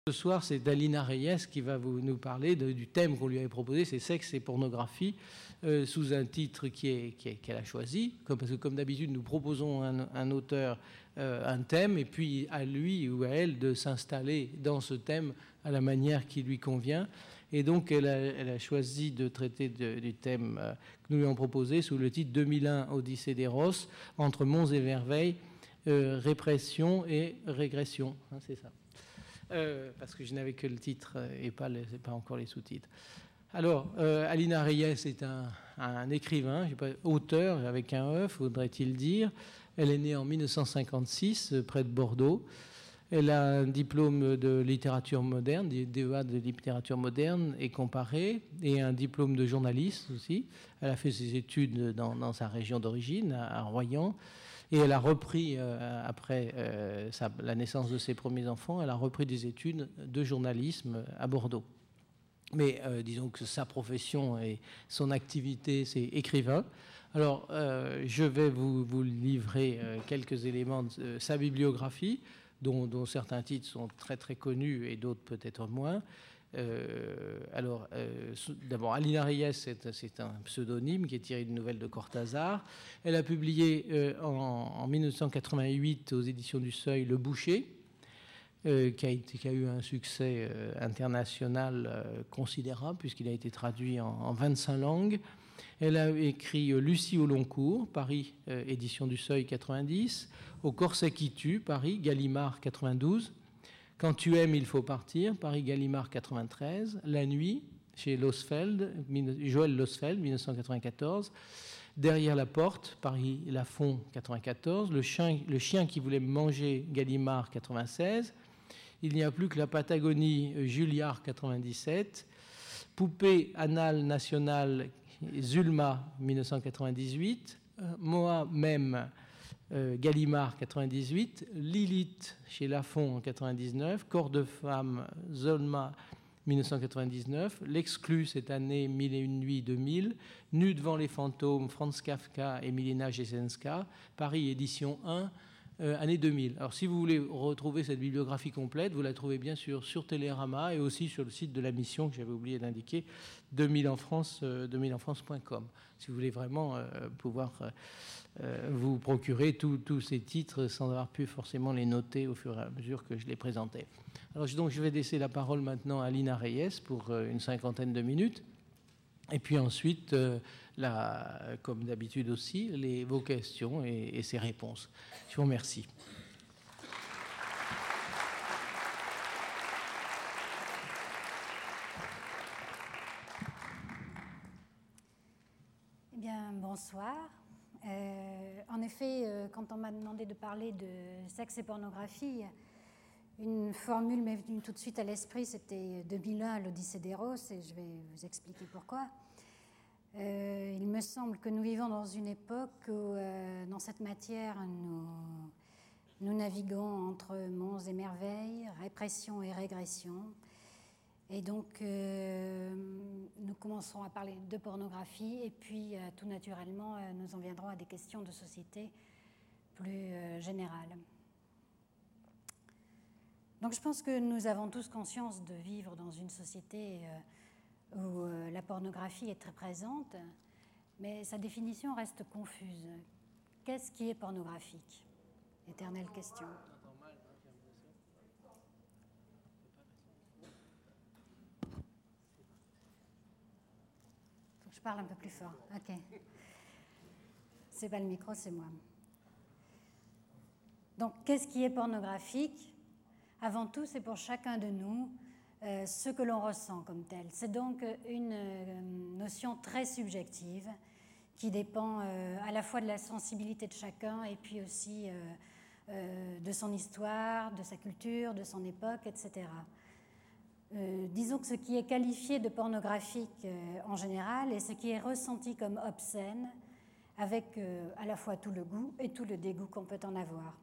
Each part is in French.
Ce soir, c'est Dalina Reyes qui va nous parler du thème qu'on lui avait proposé, c'est sexe et pornographie, sous un titre qu'elle a choisi, parce que comme d'habitude, nous proposons un auteur un thème, et puis à lui ou à elle de s'installer dans ce thème à la manière qui lui convient. Et donc, elle a choisi de traiter du thème que nous lui avons proposé sous le titre 2001 Odyssée d'Eros, entre monts et merveilles, répression et régression. Hein, c'est ça. Parce que je n'avais que le titre et pas encore les sous-titres. Alors, Alina Reyes est un écrivain, auteur avec un E, faudrait-il dire. Elle est née en 1956, près de Bordeaux. Elle a un diplôme de littérature moderne, DEA de littérature moderne et comparée, et un diplôme de journaliste aussi. Elle a fait ses études dans sa région d'origine, à Royan. Et elle a repris, après la naissance de ses premiers enfants, elle a repris des études de journalisme à Bordeaux. Mais disons que sa profession et son activité, c'est écrivain. Alors, je vais vous livrer quelques éléments de sa bibliographie, dont certains titres sont très très connus et d'autres peut-être moins. D'abord, Alina Reyes, c'est un pseudonyme qui est tiré d'une nouvelle de Cortázar. Elle a publié en 1988 aux éditions du Seuil Le Boucher, qui a eu un succès international considérable puisqu'il a été traduit en 25 langues. Elle a écrit Lucie au long cours, Paris, édition du Seuil 90, Au corset qui tue, Paris, Gallimard 92, Quand tu aimes, il faut partir, Paris Gallimard 93, La nuit, chez Joël Losfeld, 1994, Derrière la porte, Paris Lafon 94, Le chien qui voulait me manger, Gallimard 96, Il n'y a plus que la Patagonie, Julliard 97, Poupée anale nationale, Zulma 1998, Moa même, Gallimard 98, Lilith chez Lafon en 99, Corps de femme, Zolma 1999, L'exclu cette année 1001 nuits 2000, Nu devant les fantômes, Franz Kafka et Milena Jesenska, Paris édition 1, année 2000. Alors si vous voulez retrouver cette bibliographie complète, vous la trouvez bien sûr sur Télérama et aussi sur le site de la mission que j'avais oublié d'indiquer, 2000enfrance.com. Si vous voulez vraiment pouvoir vous procurer tous ces titres sans avoir pu forcément les noter au fur et à mesure que je les présentais. Alors donc je vais laisser la parole maintenant à Alina Reyes pour une 50aine de minutes. Et puis ensuite, comme d'habitude aussi, vos questions et ses réponses. Je vous remercie. Eh bien, bonsoir. En effet, quand on m'a demandé de parler de sexe et pornographie, une formule m'est venue tout de suite à l'esprit, c'était 2001, l'Odyssée d'Eros, et je vais vous expliquer pourquoi. Il me semble que nous vivons dans une époque où, dans cette matière, nous naviguons entre monts et merveilles, répression et régression. Et donc, nous commencerons à parler de pornographie, et puis, tout naturellement, nous en viendrons à des questions de société plus générales. Donc je pense que nous avons tous conscience de vivre dans une société où la pornographie est très présente, mais sa définition reste confuse. Qu'est-ce qui est pornographique ? Éternelle question. Faut que je parle un peu plus fort. Ok. C'est pas le micro, c'est moi. Donc, qu'est-ce qui est pornographique ? Avant tout, c'est pour chacun de nous ce que l'on ressent comme tel. C'est donc une notion très subjective qui dépend à la fois de la sensibilité de chacun et puis aussi de son histoire, de sa culture, de son époque, etc. Disons que ce qui est qualifié de pornographique en général est ce qui est ressenti comme obscène, avec à la fois tout le goût et tout le dégoût qu'on peut en avoir.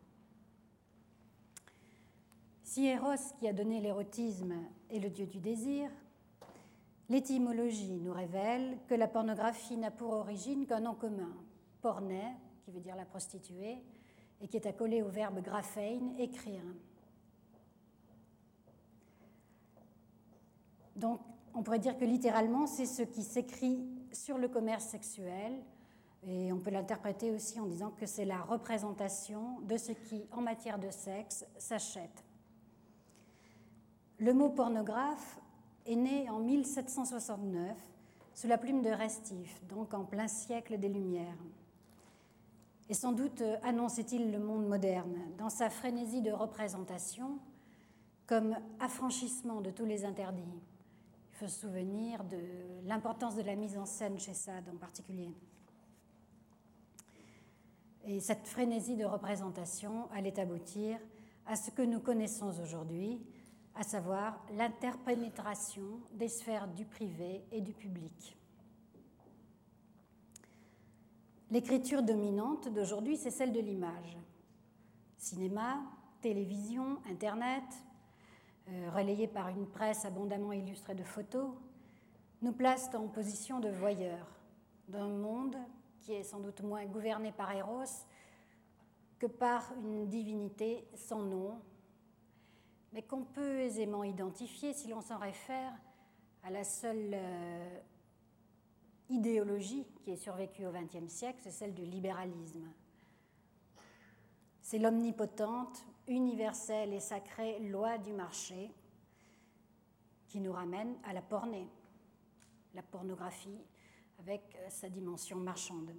Si Eros, qui a donné l'érotisme, est le dieu du désir, l'étymologie nous révèle que la pornographie n'a pour origine qu'un nom commun, porné, qui veut dire la prostituée, et qui est accolé au verbe graphein, écrire. Donc, on pourrait dire que littéralement, c'est ce qui s'écrit sur le commerce sexuel, et on peut l'interpréter aussi en disant que c'est la représentation de ce qui, en matière de sexe, s'achète. Le mot pornographe est né en 1769 sous la plume de Restif, donc en plein siècle des Lumières. Et sans doute annonçait-il le monde moderne dans sa frénésie de représentation comme affranchissement de tous les interdits. Il faut se souvenir de l'importance de la mise en scène chez Sade en particulier. Et cette frénésie de représentation allait aboutir à ce que nous connaissons aujourd'hui, à savoir l'interpénétration des sphères du privé et du public. L'écriture dominante d'aujourd'hui, c'est celle de l'image. Cinéma, télévision, Internet, relayée par une presse abondamment illustrée de photos, nous placent en position de voyeurs d'un monde qui est sans doute moins gouverné par Eros que par une divinité sans nom, mais qu'on peut aisément identifier si l'on s'en réfère à la seule idéologie qui est survécue au XXe siècle, c'est celle du libéralisme. C'est l'omnipotente, universelle et sacrée loi du marché qui nous ramène à la pornographie avec sa dimension marchande,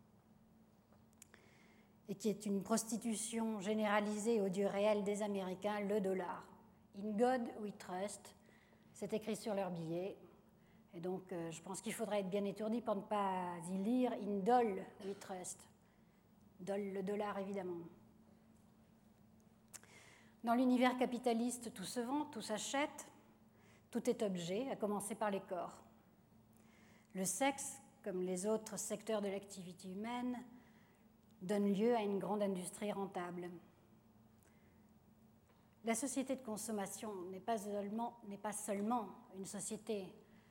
et qui est une prostitution généralisée au dieu réel des Américains, le dollar. In God we trust, c'est écrit sur leur billet. Et donc, je pense qu'il faudrait être bien étourdi pour ne pas y lire « In doll we trust ». Doll, le dollar, évidemment. Dans l'univers capitaliste, tout se vend, tout s'achète, tout est objet, à commencer par les corps. Le sexe, comme les autres secteurs de l'activité humaine, donne lieu à une grande industrie rentable. La société de consommation n'est pas seulement une société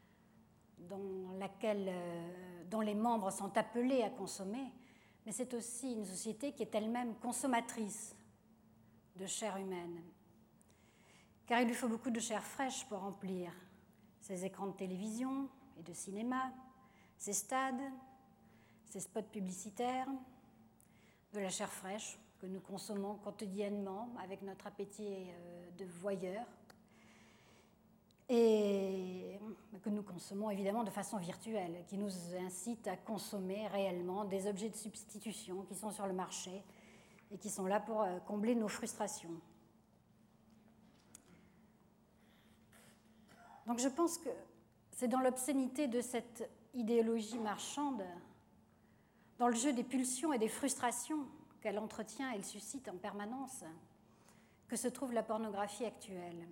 dont les membres sont appelés à consommer, mais c'est aussi une société qui est elle-même consommatrice de chair humaine. Car il lui faut beaucoup de chair fraîche pour remplir ses écrans de télévision et de cinéma, ses stades, ses spots publicitaires, de la chair fraîche que nous consommons quotidiennement avec notre appétit de voyeur, et que nous consommons évidemment de façon virtuelle, qui nous incite à consommer réellement des objets de substitution qui sont sur le marché et qui sont là pour combler nos frustrations. Donc je pense que c'est dans l'obscénité de cette idéologie marchande, dans le jeu des pulsions et des frustrations qu'elle entretient, elle suscite en permanence, que se trouve la pornographie actuelle.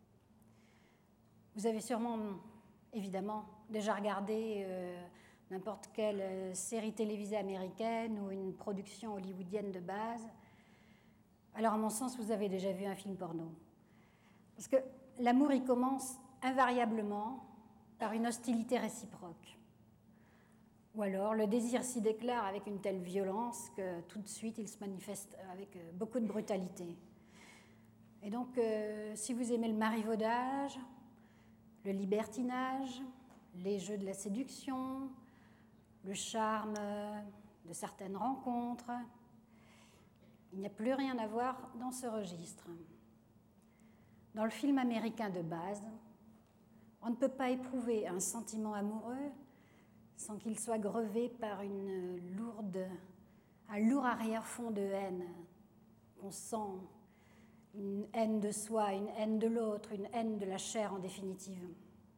Vous avez sûrement, évidemment, déjà regardé n'importe quelle série télévisée américaine ou une production hollywoodienne de base. Alors, à mon sens, vous avez déjà vu un film porno. Parce que l'amour, il commence invariablement par une hostilité réciproque. Ou alors, le désir s'y déclare avec une telle violence que tout de suite, il se manifeste avec beaucoup de brutalité. Et donc, si vous aimez le marivaudage, le libertinage, les jeux de la séduction, le charme de certaines rencontres, il n'y a plus rien à voir dans ce registre. Dans le film américain de base, on ne peut pas éprouver un sentiment amoureux sans qu'il soit grevé par un lourd arrière-fond de haine. On sent une haine de soi, une haine de l'autre, une haine de la chair en définitive.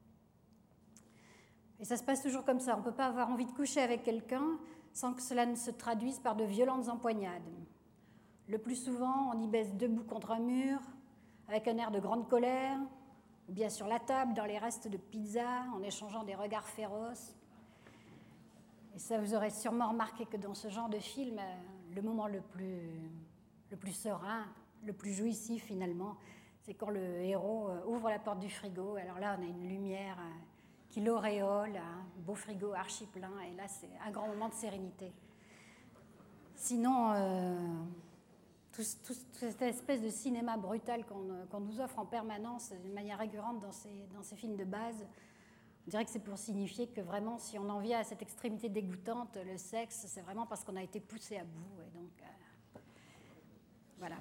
Et ça se passe toujours comme ça. On ne peut pas avoir envie de coucher avec quelqu'un sans que cela ne se traduise par de violentes empoignades. Le plus souvent, on y baisse debout contre un mur, avec un air de grande colère, ou bien sur la table, dans les restes de pizza, en échangeant des regards féroces. Et ça, vous aurez sûrement remarqué que dans ce genre de film, le moment le plus serein, le plus jouissif finalement, c'est quand le héros ouvre la porte du frigo. Alors là, on a une lumière qui l'auréole, un beau frigo archi plein, et là, c'est un grand moment de sérénité. Sinon, tout toute cette espèce de cinéma brutal qu'on nous offre en permanence d'une manière récurrente dans ces films de base. On dirait que c'est pour signifier que vraiment, si on en vient à cette extrémité dégoûtante, le sexe, c'est vraiment parce qu'on a été poussé à bout. Et donc, voilà.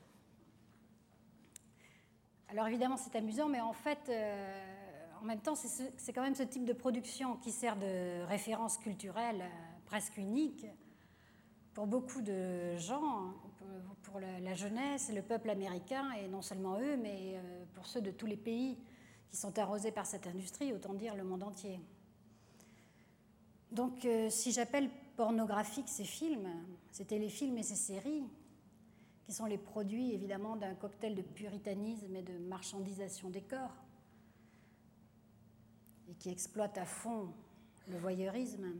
Alors évidemment, c'est amusant, mais en fait, en même temps, c'est quand même ce type de production qui sert de référence culturelle presque unique pour beaucoup de gens, pour la jeunesse et le peuple américain, et non seulement eux, mais pour ceux de tous les pays qui sont arrosés par cette industrie, autant dire le monde entier. Donc, si j'appelle pornographiques ces films, ces téléfilms et ces séries, qui sont les produits évidemment d'un cocktail de puritanisme et de marchandisation des corps, et qui exploitent à fond le voyeurisme,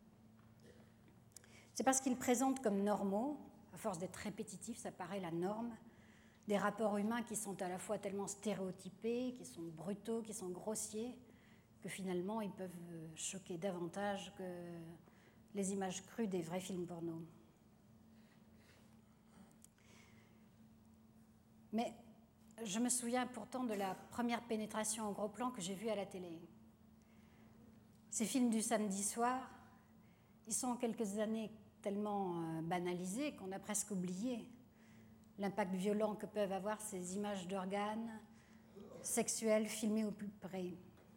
c'est parce qu'ils présentent comme normaux, à force d'être répétitifs, ça paraît la norme, des rapports humains qui sont à la fois tellement stéréotypés, qui sont brutaux, qui sont grossiers, que finalement ils peuvent choquer davantage que les images crues des vrais films porno. Mais je me souviens pourtant de la première pénétration en gros plan que j'ai vue à la télé. Ces films du samedi soir, ils sont en quelques années tellement banalisés qu'on a presque oublié l'impact violent que peuvent avoir ces images d'organes sexuels filmés au plus près.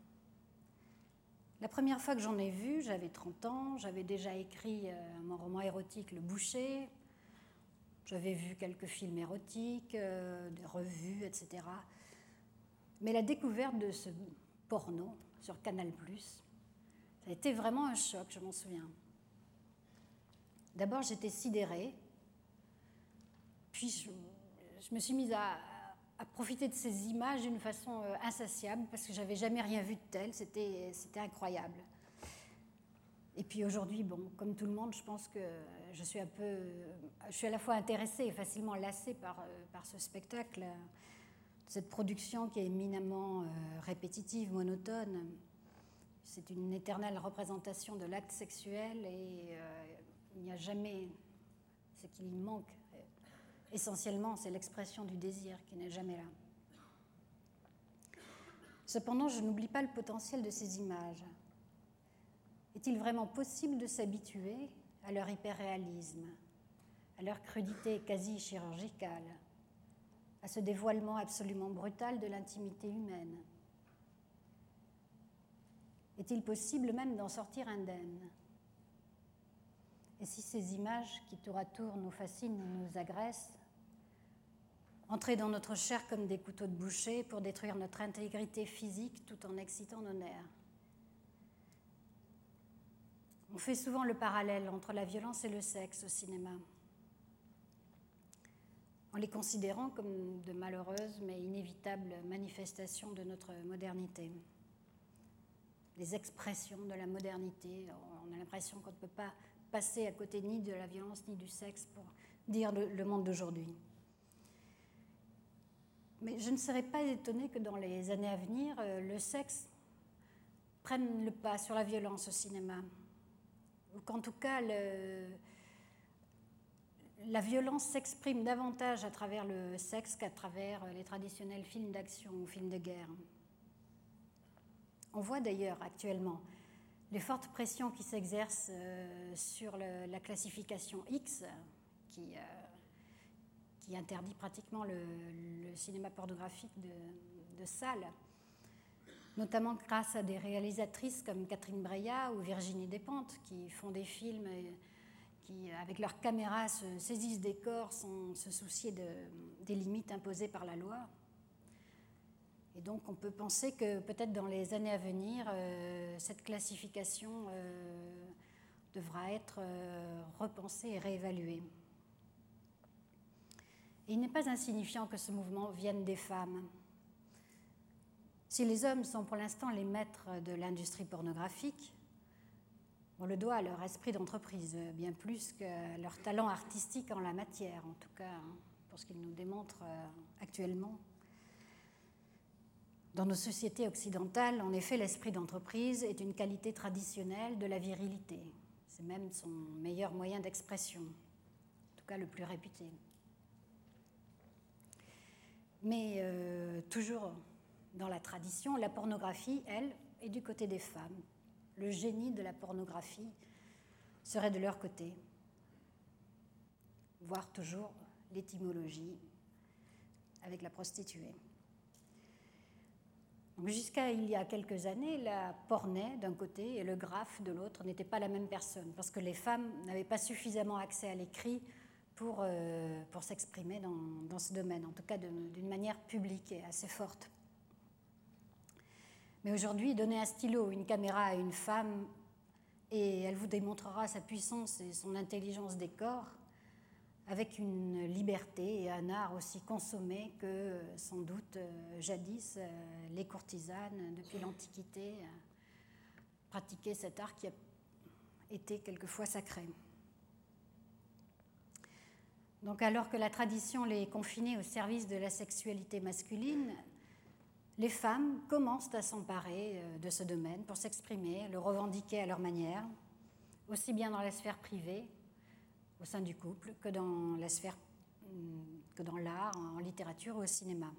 La première fois que j'en ai vu, j'avais 30 ans, j'avais déjà écrit mon roman érotique Le Boucher, j'avais vu quelques films érotiques, des revues, etc. Mais la découverte de ce porno sur Canal+, ça a été vraiment un choc, je m'en souviens. D'abord, j'étais sidérée, puis je me suis mise à profiter de ces images d'une façon insatiable, parce que j'avais jamais rien vu de tel, c'était incroyable. Et puis aujourd'hui, bon, comme tout le monde, je pense que je suis à la fois intéressée et facilement lassée par ce spectacle, cette production qui est éminemment répétitive, monotone. C'est une éternelle représentation de l'acte sexuel et il n'y a jamais ce qu'il manque. Essentiellement, c'est l'expression du désir qui n'est jamais là. Cependant, je n'oublie pas le potentiel de ces images. Est-il vraiment possible de s'habituer à leur hyperréalisme, à leur crudité quasi chirurgicale, à ce dévoilement absolument brutal de l'intimité humaine? Est-il possible même d'en sortir indemne? Et si ces images qui tour à tour nous fascinent ou nous agressent, entrer dans notre chair comme des couteaux de boucher pour détruire notre intégrité physique tout en excitant nos nerfs? On fait souvent le parallèle entre la violence et le sexe au cinéma, en les considérant comme de malheureuses mais inévitables manifestations de notre modernité. Les expressions de la modernité, on a l'impression qu'on ne peut pas passer à côté ni de la violence ni du sexe pour dire le monde d'aujourd'hui. Mais je ne serais pas étonnée que dans les années à venir, le sexe prenne le pas sur la violence au cinéma. Ou qu'en tout cas, la violence s'exprime davantage à travers le sexe qu'à travers les traditionnels films d'action ou films de guerre. On voit d'ailleurs actuellement les fortes pressions qui s'exercent sur la classification X, qui interdit pratiquement le cinéma pornographique de salle, notamment grâce à des réalisatrices comme Catherine Breillat ou Virginie Despentes, qui font des films qui, avec leur caméra, se saisissent des corps sans se soucier des limites imposées par la loi. Et donc on peut penser que peut-être dans les années à venir, cette classification devra être repensée et réévaluée. Et il n'est pas insignifiant que ce mouvement vienne des femmes. Si les hommes sont pour l'instant les maîtres de l'industrie pornographique, on le doit à leur esprit d'entreprise, bien plus qu'à leur talent artistique en la matière, en tout cas pour ce qu'ils nous démontrent actuellement. Dans nos sociétés occidentales, en effet, l'esprit d'entreprise est une qualité traditionnelle de la virilité. C'est même son meilleur moyen d'expression, en tout cas le plus réputé. Mais toujours dans la tradition, la pornographie, elle, est du côté des femmes. Le génie de la pornographie serait de leur côté, voire toujours l'étymologie avec la prostituée. Jusqu'à il y a quelques années, la pornée d'un côté et le graphe de l'autre n'étaient pas la même personne, parce que les femmes n'avaient pas suffisamment accès à l'écrit pour s'exprimer dans ce domaine, en tout cas d'une manière publique et assez forte. Mais aujourd'hui, donner un stylo ou une caméra à une femme et elle vous démontrera sa puissance et son intelligence des corps avec une liberté et un art aussi consommé que sans doute jadis les courtisanes depuis l'Antiquité pratiquaient cet art qui a été quelquefois sacré. Donc alors que la tradition les confinait au service de la sexualité masculine, les femmes commencent à s'emparer de ce domaine pour s'exprimer, le revendiquer à leur manière, aussi bien dans la sphère privée, au sein du couple, que dans la sphère, que dans l'art, en littérature ou au cinéma.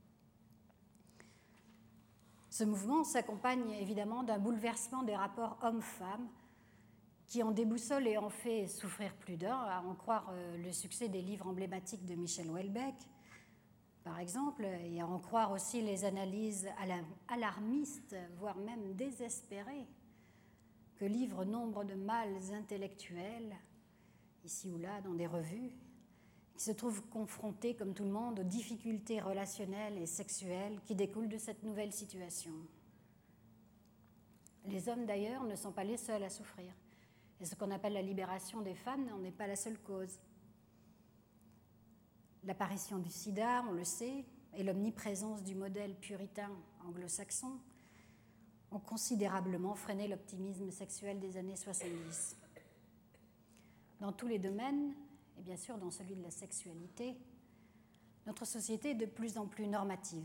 Ce mouvement s'accompagne évidemment d'un bouleversement des rapports hommes-femmes qui en déboussolent et en fait souffrir plus d'un, à en croire le succès des livres emblématiques de Michel Houellebecq, par exemple, et à en croire aussi les analyses alarmistes, voire même désespérées, que livrent nombre de mâles intellectuels, ici ou là, dans des revues, qui se trouvent confrontés, comme tout le monde, aux difficultés relationnelles et sexuelles qui découlent de cette nouvelle situation. Les hommes, d'ailleurs, ne sont pas les seuls à souffrir. Et ce qu'on appelle la libération des femmes n'en est pas la seule cause. L'apparition du sida, on le sait, et l'omniprésence du modèle puritain anglo-saxon ont considérablement freiné l'optimisme sexuel des années 70. Dans tous les domaines, et bien sûr dans celui de la sexualité, notre société est de plus en plus normative.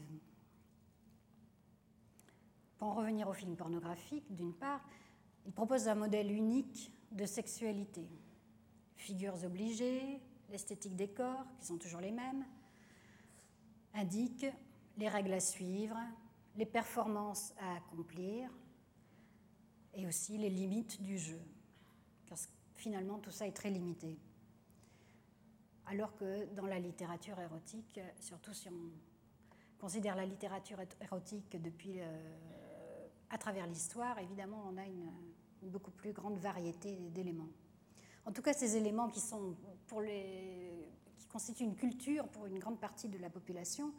Pour en revenir au film pornographique, d'une part, il propose un modèle unique de sexualité. Figures obligées, l'esthétique des corps, qui sont toujours les mêmes, indique les règles à suivre, les performances à accomplir et aussi les limites du jeu. Parce que finalement, tout ça est très limité. Alors que dans la littérature érotique, surtout si on considère la littérature érotique depuis, à travers l'histoire, évidemment, on a une beaucoup plus grande variété d'éléments. En tout cas, ces éléments qui constituent une culture pour une grande partie de la population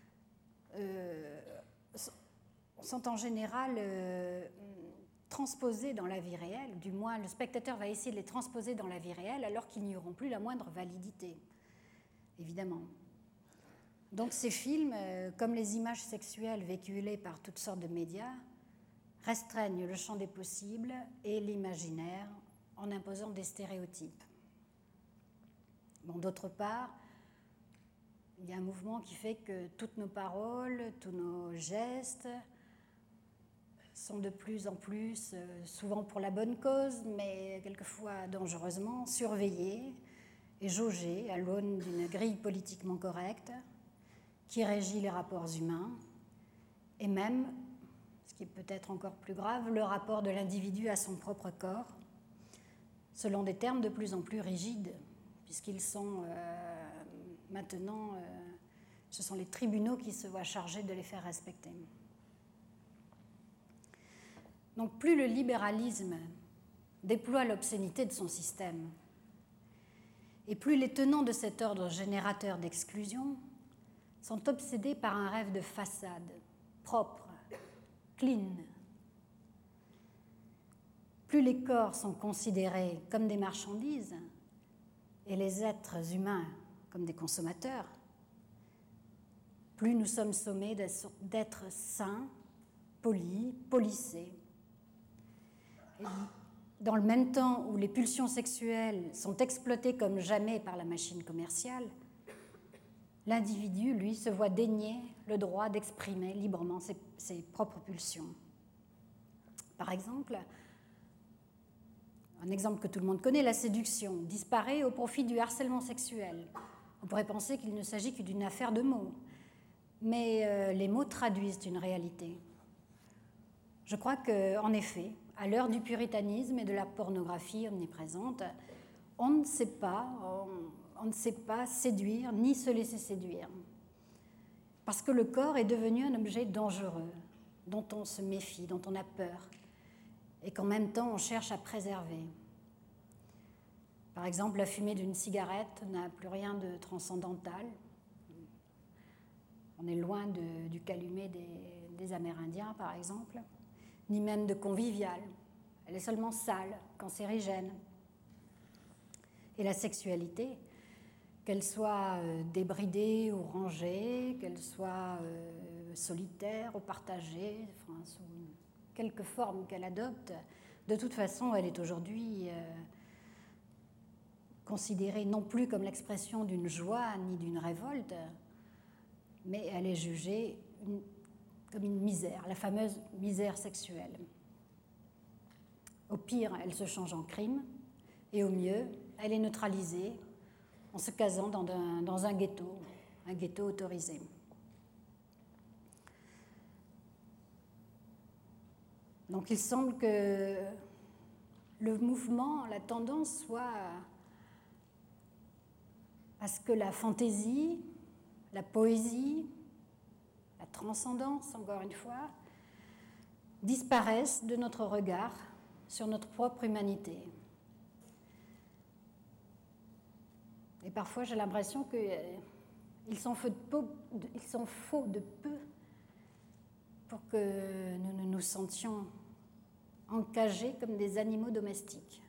sont en général transposés dans la vie réelle. Du moins, le spectateur va essayer de les transposer dans la vie réelle alors qu'ils n'y auront plus la moindre validité, évidemment. Donc ces films, comme les images sexuelles véhiculées par toutes sortes de médias, restreignent le champ des possibles et l'imaginaire en imposant des stéréotypes. Bon, d'autre part, il y a un mouvement qui fait que toutes nos paroles, tous nos gestes sont de plus en plus, souvent pour la bonne cause, mais quelquefois dangereusement, surveillés et jaugés à l'aune d'une grille politiquement correcte qui régit les rapports humains et même, ce qui est peut-être encore plus grave, le rapport de l'individu à son propre corps, selon des termes de plus en plus rigides, puisqu'ils sont maintenant, ce sont les tribunaux qui se voient chargés de les faire respecter. Donc plus le libéralisme déploie l'obscénité de son système, et plus les tenants de cet ordre générateur d'exclusion sont obsédés par un rêve de façade, propre, clean. Plus les corps sont considérés comme des marchandises et les êtres humains comme des consommateurs, plus nous sommes sommés d'être sains, polis, polissés. Et dans le même temps où les pulsions sexuelles sont exploitées comme jamais par la machine commerciale, l'individu, lui, se voit dénier le droit d'exprimer librement ses propres pulsions. Par exemple, un exemple que tout le monde connaît, la séduction, disparaît au profit du harcèlement sexuel. On pourrait penser qu'il ne s'agit que d'une affaire de mots. mais les mots traduisent une réalité. Je crois qu'en effet, à l'heure du puritanisme et de la pornographie omniprésente, on ne sait pas séduire ni se laisser séduire. Parce que le corps est devenu un objet dangereux, dont on se méfie, dont on a peur, et qu'en même temps on cherche à préserver. Par exemple, la fumée d'une cigarette n'a plus rien de transcendantal. On est loin du calumet des Amérindiens, par exemple, ni même de convivial. Elle est seulement sale, cancérigène. Et la sexualité, qu'elle soit débridée ou rangée, qu'elle soit solitaire ou partagée, enfin, sous quelque forme qu'elle adopte, de toute façon, elle est aujourd'hui considérée non plus comme l'expression d'une joie ni d'une révolte, mais elle est jugée comme une misère, la fameuse misère sexuelle. Au pire, elle se change en crime, et au mieux, elle est neutralisée en se casant dans un ghetto autorisé. Donc il semble que le mouvement, la tendance soit à ce que la fantaisie, la poésie, la transcendance, encore une fois, disparaissent de notre regard sur notre propre humanité. Et parfois, j'ai l'impression qu'il s'en faut de peu pour que nous ne nous sentions encagés comme des animaux domestiques.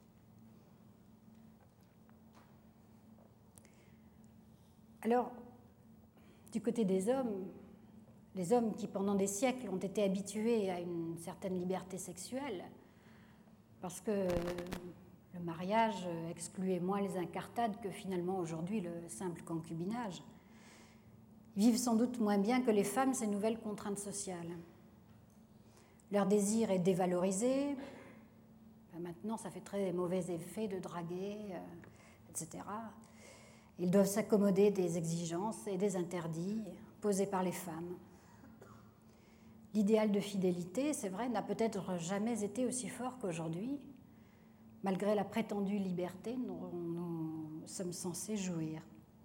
Alors, du côté des hommes, les hommes qui pendant des siècles ont été habitués à une certaine liberté sexuelle, parce que le mariage excluait moins les incartades que finalement aujourd'hui le simple concubinage, vivent sans doute moins bien que les femmes ces nouvelles contraintes sociales. Leur désir est dévalorisé. Maintenant, ça fait très mauvais effet de draguer, etc. Ils doivent s'accommoder des exigences et des interdits posés par les femmes. L'idéal de fidélité, c'est vrai, n'a peut-être jamais été aussi fort qu'aujourd'hui, malgré la prétendue liberté dont nous sommes censés jouir.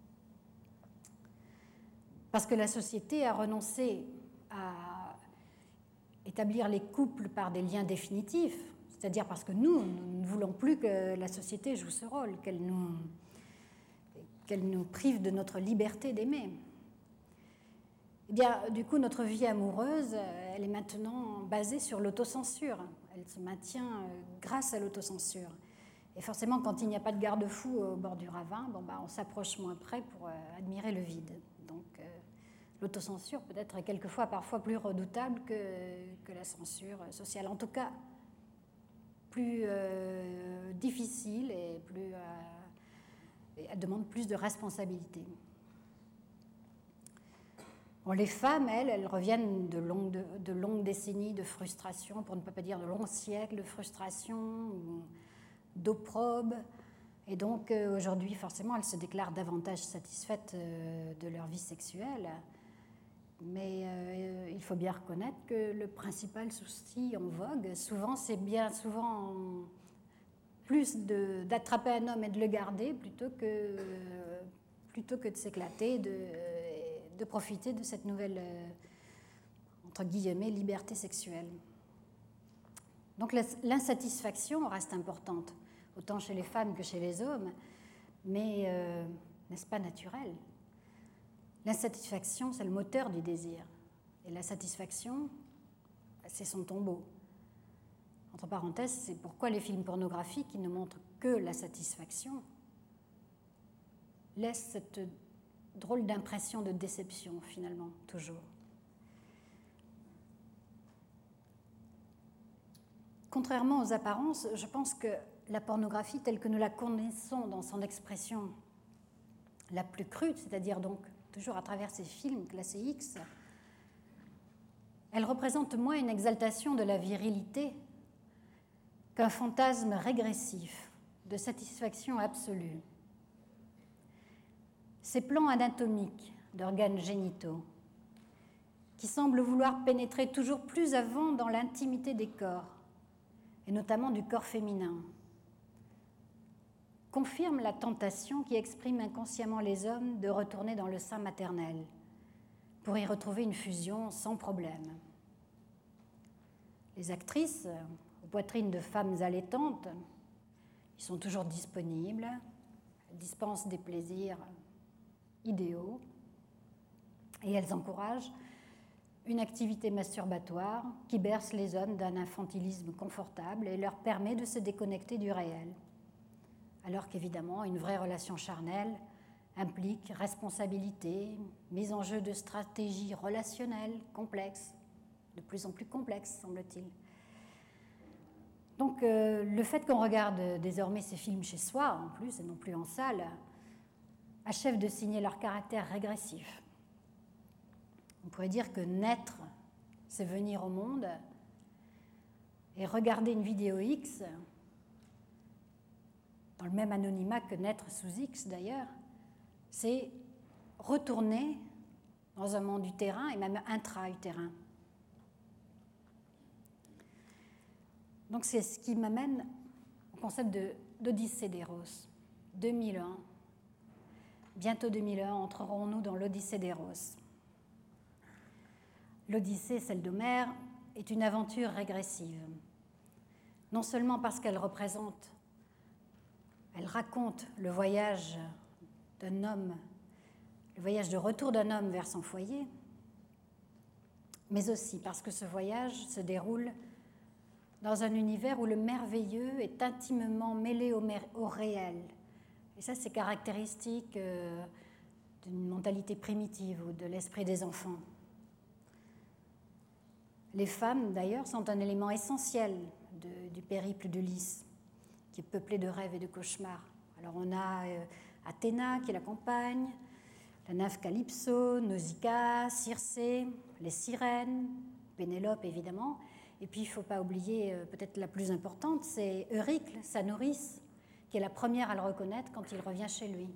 Parce que la société a renoncé à établir les couples par des liens définitifs, c'est-à-dire parce que nous ne voulons plus que la société joue ce rôle, qu'elle nous prive de notre liberté d'aimer. Eh bien, du coup, notre vie amoureuse, elle est maintenant basée sur l'autocensure. Elle se maintient grâce à l'autocensure. Et forcément, quand il n'y a pas de garde-fou au bord du ravin, on s'approche moins près pour admirer le vide. Donc, l'autocensure peut-être est quelquefois parfois plus redoutable que la censure sociale. En tout cas, plus difficile et elle demande plus de responsabilité. Bon, les femmes, elles reviennent de longues décennies de frustration, pour ne pas dire de longs siècles de frustration, d'opprobre. Et donc, aujourd'hui, forcément, elles se déclarent davantage satisfaites de leur vie sexuelle. Mais il faut bien reconnaître que le principal souci en vogue, souvent, c'est bien souvent plus d'attraper un homme et de le garder plutôt que de s'éclater, de profiter de cette nouvelle, entre guillemets, liberté sexuelle. Donc l'insatisfaction reste importante, autant chez les femmes que chez les hommes, mais n'est-ce pas naturel ? L'insatisfaction, c'est le moteur du désir. Et la satisfaction, c'est son tombeau. Entre parenthèses, c'est pourquoi les films pornographiques qui ne montrent que la satisfaction laissent cette drôle d'impression de déception, finalement, toujours. Contrairement aux apparences, je pense que la pornographie, telle que nous la connaissons dans son expression la plus crue, c'est-à-dire donc toujours à travers ces films classés X, elle représente moins une exaltation de la virilité qu'un fantasme régressif de satisfaction absolue. Ces plans anatomiques d'organes génitaux, qui semble vouloir pénétrer toujours plus avant dans l'intimité des corps, et notamment du corps féminin, confirme la tentation qui exprime inconsciemment les hommes de retourner dans le sein maternel pour y retrouver une fusion sans problème. Les actrices, aux poitrines de femmes allaitantes, ils sont toujours disponibles, elles dispensent des plaisirs idéaux et elles encouragent une activité masturbatoire qui berce les hommes d'un infantilisme confortable et leur permet de se déconnecter du réel. Alors qu'évidemment, une vraie relation charnelle implique responsabilité, mise en jeu de stratégies relationnelles complexes, de plus en plus complexes, semble-t-il. Donc, le fait qu'on regarde désormais ces films chez soi, en plus, et non plus en salle, achève de signer leur caractère régressif. On pourrait dire que naître, c'est venir au monde, et regarder une vidéo X, dans le même anonymat que naître sous X d'ailleurs, c'est retourner dans un monde utérin et même intra-utérin. Donc c'est ce qui m'amène au concept d'Odyssée d'Eros. 2001. Bientôt 2001, entrerons-nous dans l'Odyssée d'Eros. L'Odyssée, celle d'Homère, est une aventure régressive. Non seulement parce qu'elle raconte le voyage d'un homme, le voyage de retour d'un homme vers son foyer, mais aussi parce que ce voyage se déroule dans un univers où le merveilleux est intimement mêlé au réel. Et ça, c'est caractéristique d'une mentalité primitive ou de l'esprit des enfants. Les femmes, d'ailleurs, sont un élément essentiel du périple d'Ulysse, qui est peuplé de rêves et de cauchemars. Alors on a Athéna qui l'accompagne, la nymphe Calypso, Nausicaa, Circé, les sirènes, Pénélope évidemment, et puis il ne faut pas oublier peut-être la plus importante, c'est Eurycle, sa nourrice, qui est la première à le reconnaître quand il revient chez lui.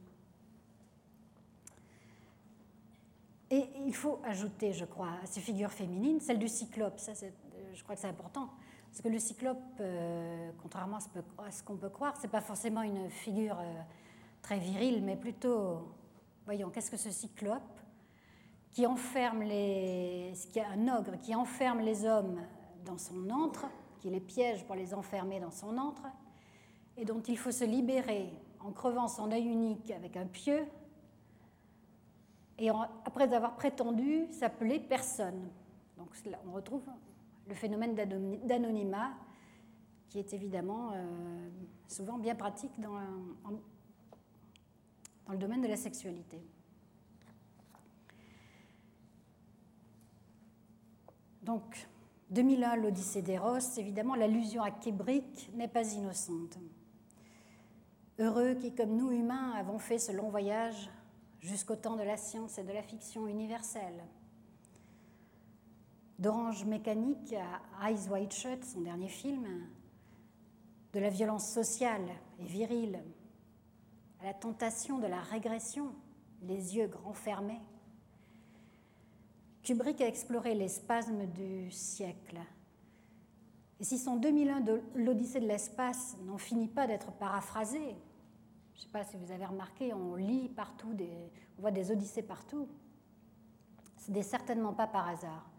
Et il faut ajouter, je crois, à ces figures féminines, celle du Cyclope. Ça, je crois que c'est important. Parce que le Cyclope, contrairement à ce qu'on peut croire, ce n'est pas forcément une figure très virile, mais plutôt, voyons, qu'est-ce que ce Cyclope qui enferme un ogre qui enferme les hommes dans son antre, qui les piège pour les enfermer dans son antre, et dont il faut se libérer en crevant son œil unique avec un pieu, et après avoir prétendu s'appeler personne. Donc là, on retrouve le phénomène d'anonymat qui est évidemment souvent bien pratique dans le domaine de la sexualité. Donc, 2001, l'Odyssée d'Eros, évidemment, l'allusion à Kébric n'est pas innocente. Heureux qui, comme nous humains, avons fait ce long voyage jusqu'au temps de la science et de la fiction universelle. d'Orange Mécanique à Eyes Wide Shut, son dernier film, de la violence sociale et virile à la tentation de la régression, les yeux grands fermés. Kubrick a exploré les spasmes du siècle. Et si son 2001 de l'Odyssée de l'espace n'en finit pas d'être paraphrasé, je ne sais pas si vous avez remarqué, on lit partout, on voit des Odyssées partout, ce n'est certainement pas par hasard.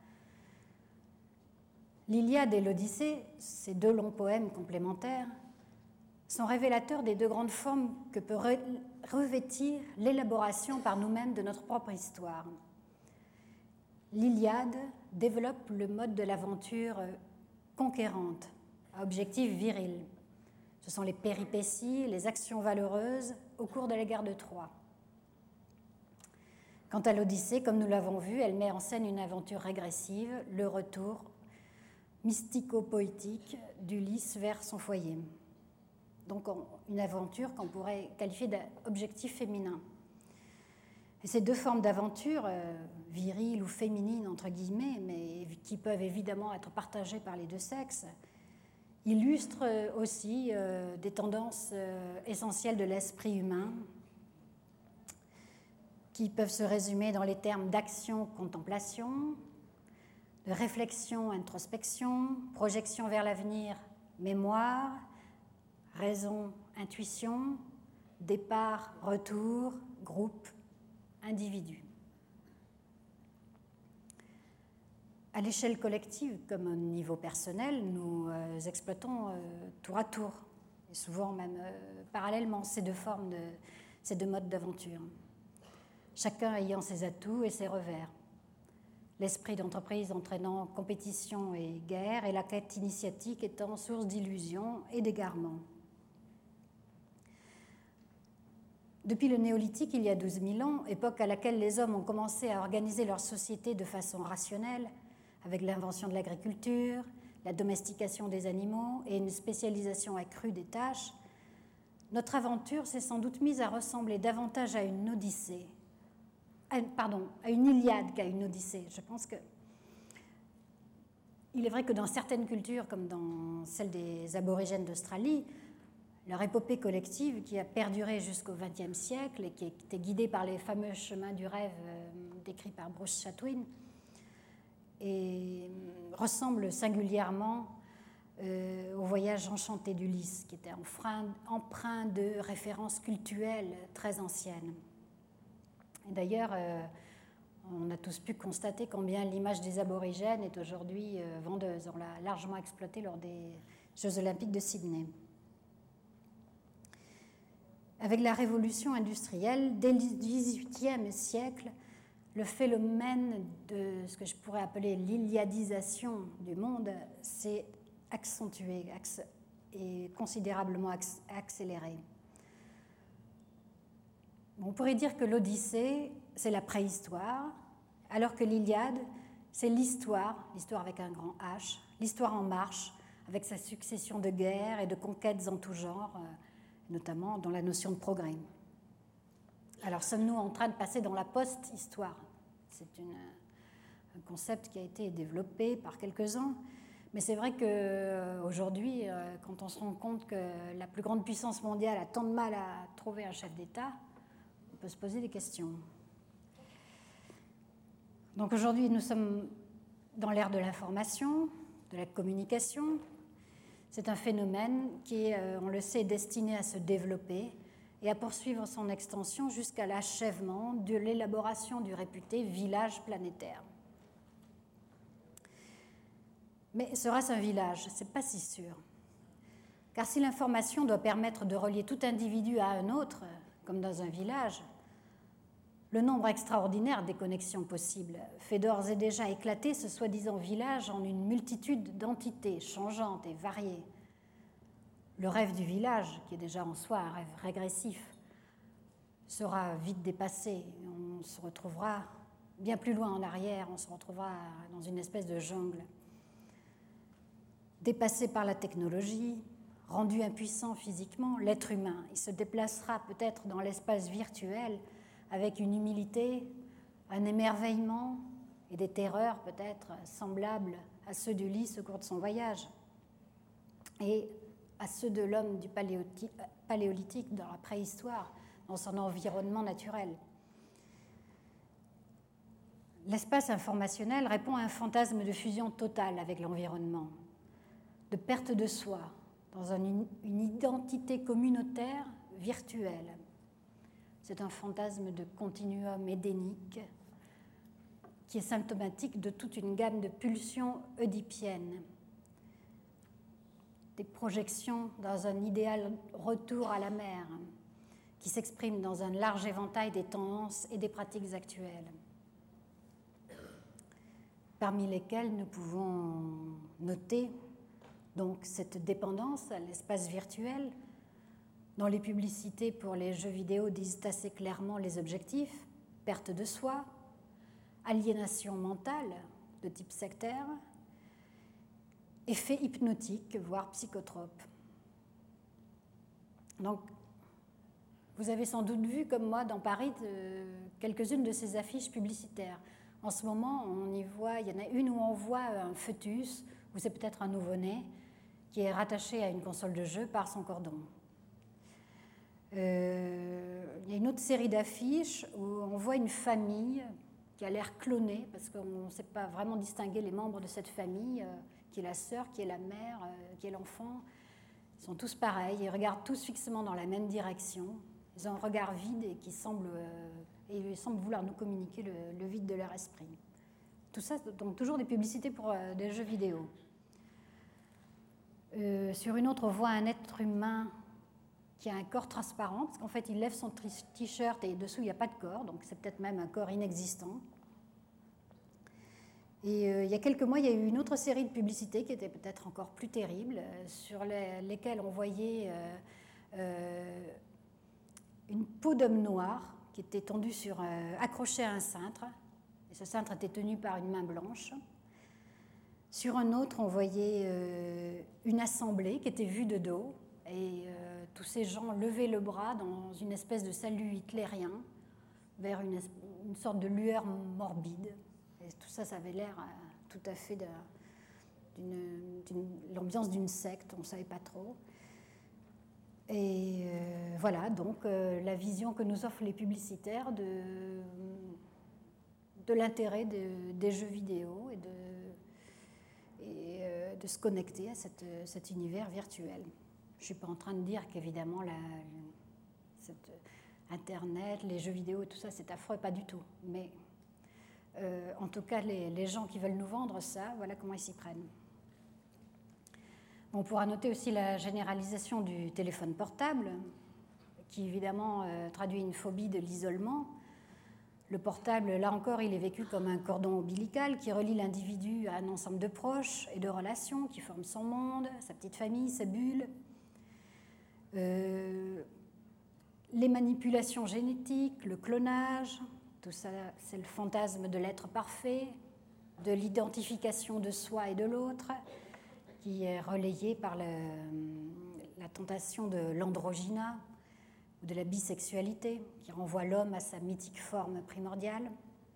L'Iliade et l'Odyssée, ces deux longs poèmes complémentaires, sont révélateurs des deux grandes formes que peut revêtir l'élaboration par nous-mêmes de notre propre histoire. L'Iliade développe le mode de l'aventure conquérante, à objectif viril. Ce sont les péripéties, les actions valeureuses au cours de la guerre de Troie. Quant à l'Odyssée, comme nous l'avons vu, elle met en scène une aventure régressive, le retour mystico-poétique d'Ulysse vers son foyer. Donc une aventure qu'on pourrait qualifier d'objectif féminin. Et ces deux formes d'aventure, viriles ou féminines entre guillemets, mais qui peuvent évidemment être partagées par les deux sexes, illustrent aussi des tendances essentielles de l'esprit humain qui peuvent se résumer dans les termes d'action-contemplation, de réflexion, introspection, projection vers l'avenir, mémoire, raison, intuition, départ, retour, groupe, individu. À l'échelle collective, comme au niveau personnel, nous exploitons tour à tour, et souvent même parallèlement, ces deux modes d'aventure, chacun ayant ses atouts et ses revers. L'esprit d'entreprise entraînant compétition et guerre, et la quête initiatique étant source d'illusions et d'égarements. Depuis le néolithique, il y a 12 000 ans, époque à laquelle les hommes ont commencé à organiser leur société de façon rationnelle, avec l'invention de l'agriculture, la domestication des animaux et une spécialisation accrue des tâches, notre aventure s'est sans doute mise à ressembler davantage à une odyssée, à une Iliade qu'à une odyssée. Je pense que il est vrai que dans certaines cultures, comme dans celle des aborigènes d'Australie, leur épopée collective qui a perduré jusqu'au XXe siècle et qui était guidée par les fameux chemins du rêve décrits par Bruce Chatwin, et ressemble singulièrement au voyage enchanté d'Ulysse, qui était empreint de références cultuelles très anciennes. Et d'ailleurs, on a tous pu constater combien l'image des aborigènes est aujourd'hui vendeuse. On l'a largement exploitée lors des Jeux olympiques de Sydney. Avec la révolution industrielle, dès le XVIIIe siècle, le phénomène de ce que je pourrais appeler l'iliadisation du monde s'est accentué et considérablement accéléré. On pourrait dire que l'Odyssée, c'est la préhistoire, alors que l'Iliade, c'est l'histoire avec un grand H, l'histoire en marche, avec sa succession de guerres et de conquêtes en tout genre, notamment dans la notion de progrès. Alors, sommes-nous en train de passer dans la post-histoire? C'est un concept qui a été développé par quelques-uns, mais c'est vrai qu'aujourd'hui, quand on se rend compte que la plus grande puissance mondiale a tant de mal à trouver un chef d'État, on peut se poser des questions. Donc aujourd'hui, nous sommes dans l'ère de l'information, de la communication. C'est un phénomène qui est, on le sait, destiné à se développer et à poursuivre son extension jusqu'à l'achèvement de l'élaboration du réputé village planétaire. Mais sera-ce un village? Ce n'est pas si sûr. Car si l'information doit permettre de relier tout individu à un autre, comme dans un village, le nombre extraordinaire des connexions possibles fait d'ores et déjà éclater ce soi-disant village en une multitude d'entités changeantes et variées. Le rêve du village, qui est déjà en soi un rêve régressif, sera vite dépassé. On se retrouvera bien plus loin en arrière, on se retrouvera dans une espèce de jungle. Dépassé par la technologie, rendu impuissant physiquement, l'être humain, il se déplacera peut-être dans l'espace virtuel avec une humilité, un émerveillement et des terreurs peut-être semblables à ceux d'Ulysse au cours de son voyage et à ceux de l'homme du paléolithique dans la préhistoire, dans son environnement naturel. L'espace informationnel répond à un fantasme de fusion totale avec l'environnement, de perte de soi dans une identité communautaire virtuelle. C'est un fantasme de continuum édénique qui est symptomatique de toute une gamme de pulsions oedipiennes, des projections dans un idéal retour à la mer qui s'exprime dans un large éventail des tendances et des pratiques actuelles, parmi lesquelles nous pouvons noter donc cette dépendance à l'espace virtuel, dont les publicités pour les jeux vidéo disent assez clairement les objectifs: perte de soi, aliénation mentale de type sectaire, effet hypnotique, voire psychotrope. Donc, vous avez sans doute vu, comme moi, dans Paris, quelques-unes de ces affiches publicitaires. En ce moment, on y voit, il y en a une où on voit un fœtus, ou c'est peut-être un nouveau-né, qui est rattaché à une console de jeu par son cordon. Il y a une autre série d'affiches où on voit une famille qui a l'air clonée, parce qu'on ne sait pas vraiment distinguer les membres de cette famille, qui est la sœur, qui est la mère, qui est l'enfant. Ils sont tous pareils, ils regardent tous fixement dans la même direction. Ils ont un regard vide et ils semblent vouloir nous communiquer le vide de leur esprit. Tout ça, donc toujours des publicités pour des jeux vidéo. Sur une autre, on voit un être humain qui a un corps transparent, parce qu'en fait, il lève son t-shirt et dessous, il n'y a pas de corps, donc c'est peut-être même un corps inexistant. Et il y a quelques mois, il y a eu une autre série de publicités qui était peut-être encore plus terrible, sur lesquelles on voyait une peau d'homme noir qui était tendue accrochée à un cintre, et ce cintre était tenu par une main blanche. Sur un autre, on voyait une assemblée qui était vue de dos, et tous ces gens levaient le bras dans une espèce de salut hitlérien vers une sorte de lueur morbide. Et tout ça, ça avait l'air tout à fait l'ambiance d'une secte, on ne savait pas trop. Et voilà, donc la vision que nous offrent les publicitaires de l'intérêt des jeux vidéo et de se connecter à cet univers virtuel. Je ne suis pas en train de dire qu'évidemment Internet, les jeux vidéo et tout ça, c'est affreux, pas du tout. Mais en tout cas, les gens qui veulent nous vendre ça, voilà comment ils s'y prennent. On pourra noter aussi la généralisation du téléphone portable, qui évidemment traduit une phobie de l'isolement. Le portable, là encore, il est vécu comme un cordon ombilical qui relie l'individu à un ensemble de proches et de relations qui forment son monde, sa petite famille, sa bulle. Les manipulations génétiques, le clonage, tout ça, c'est le fantasme de l'être parfait, de l'identification de soi et de l'autre, qui est relayé par la tentation de l'androgyna, ou de la bisexualité, qui renvoie l'homme à sa mythique forme primordiale.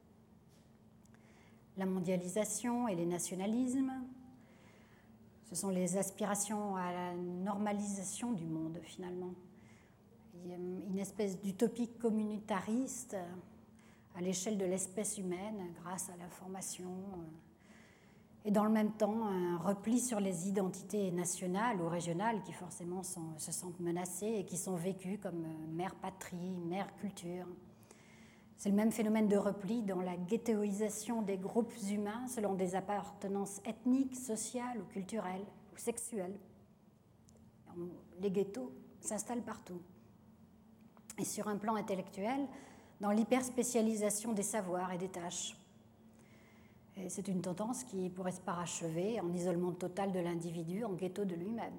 La mondialisation et les nationalismes, ce sont les aspirations à la normalisation du monde, finalement. Il y a une espèce d'utopie communautariste à l'échelle de l'espèce humaine, grâce à l'information. Et dans le même temps, un repli sur les identités nationales ou régionales qui forcément se sentent menacées et qui sont vécues comme mère patrie, mère culture. C'est le même phénomène de repli dans la ghettoisation des groupes humains selon des appartenances ethniques, sociales ou culturelles ou sexuelles. Les ghettos s'installent partout. Et sur un plan intellectuel, dans l'hyperspécialisation des savoirs et des tâches. Et c'est une tendance qui pourrait se parachever en isolement total de l'individu, en ghetto de lui-même.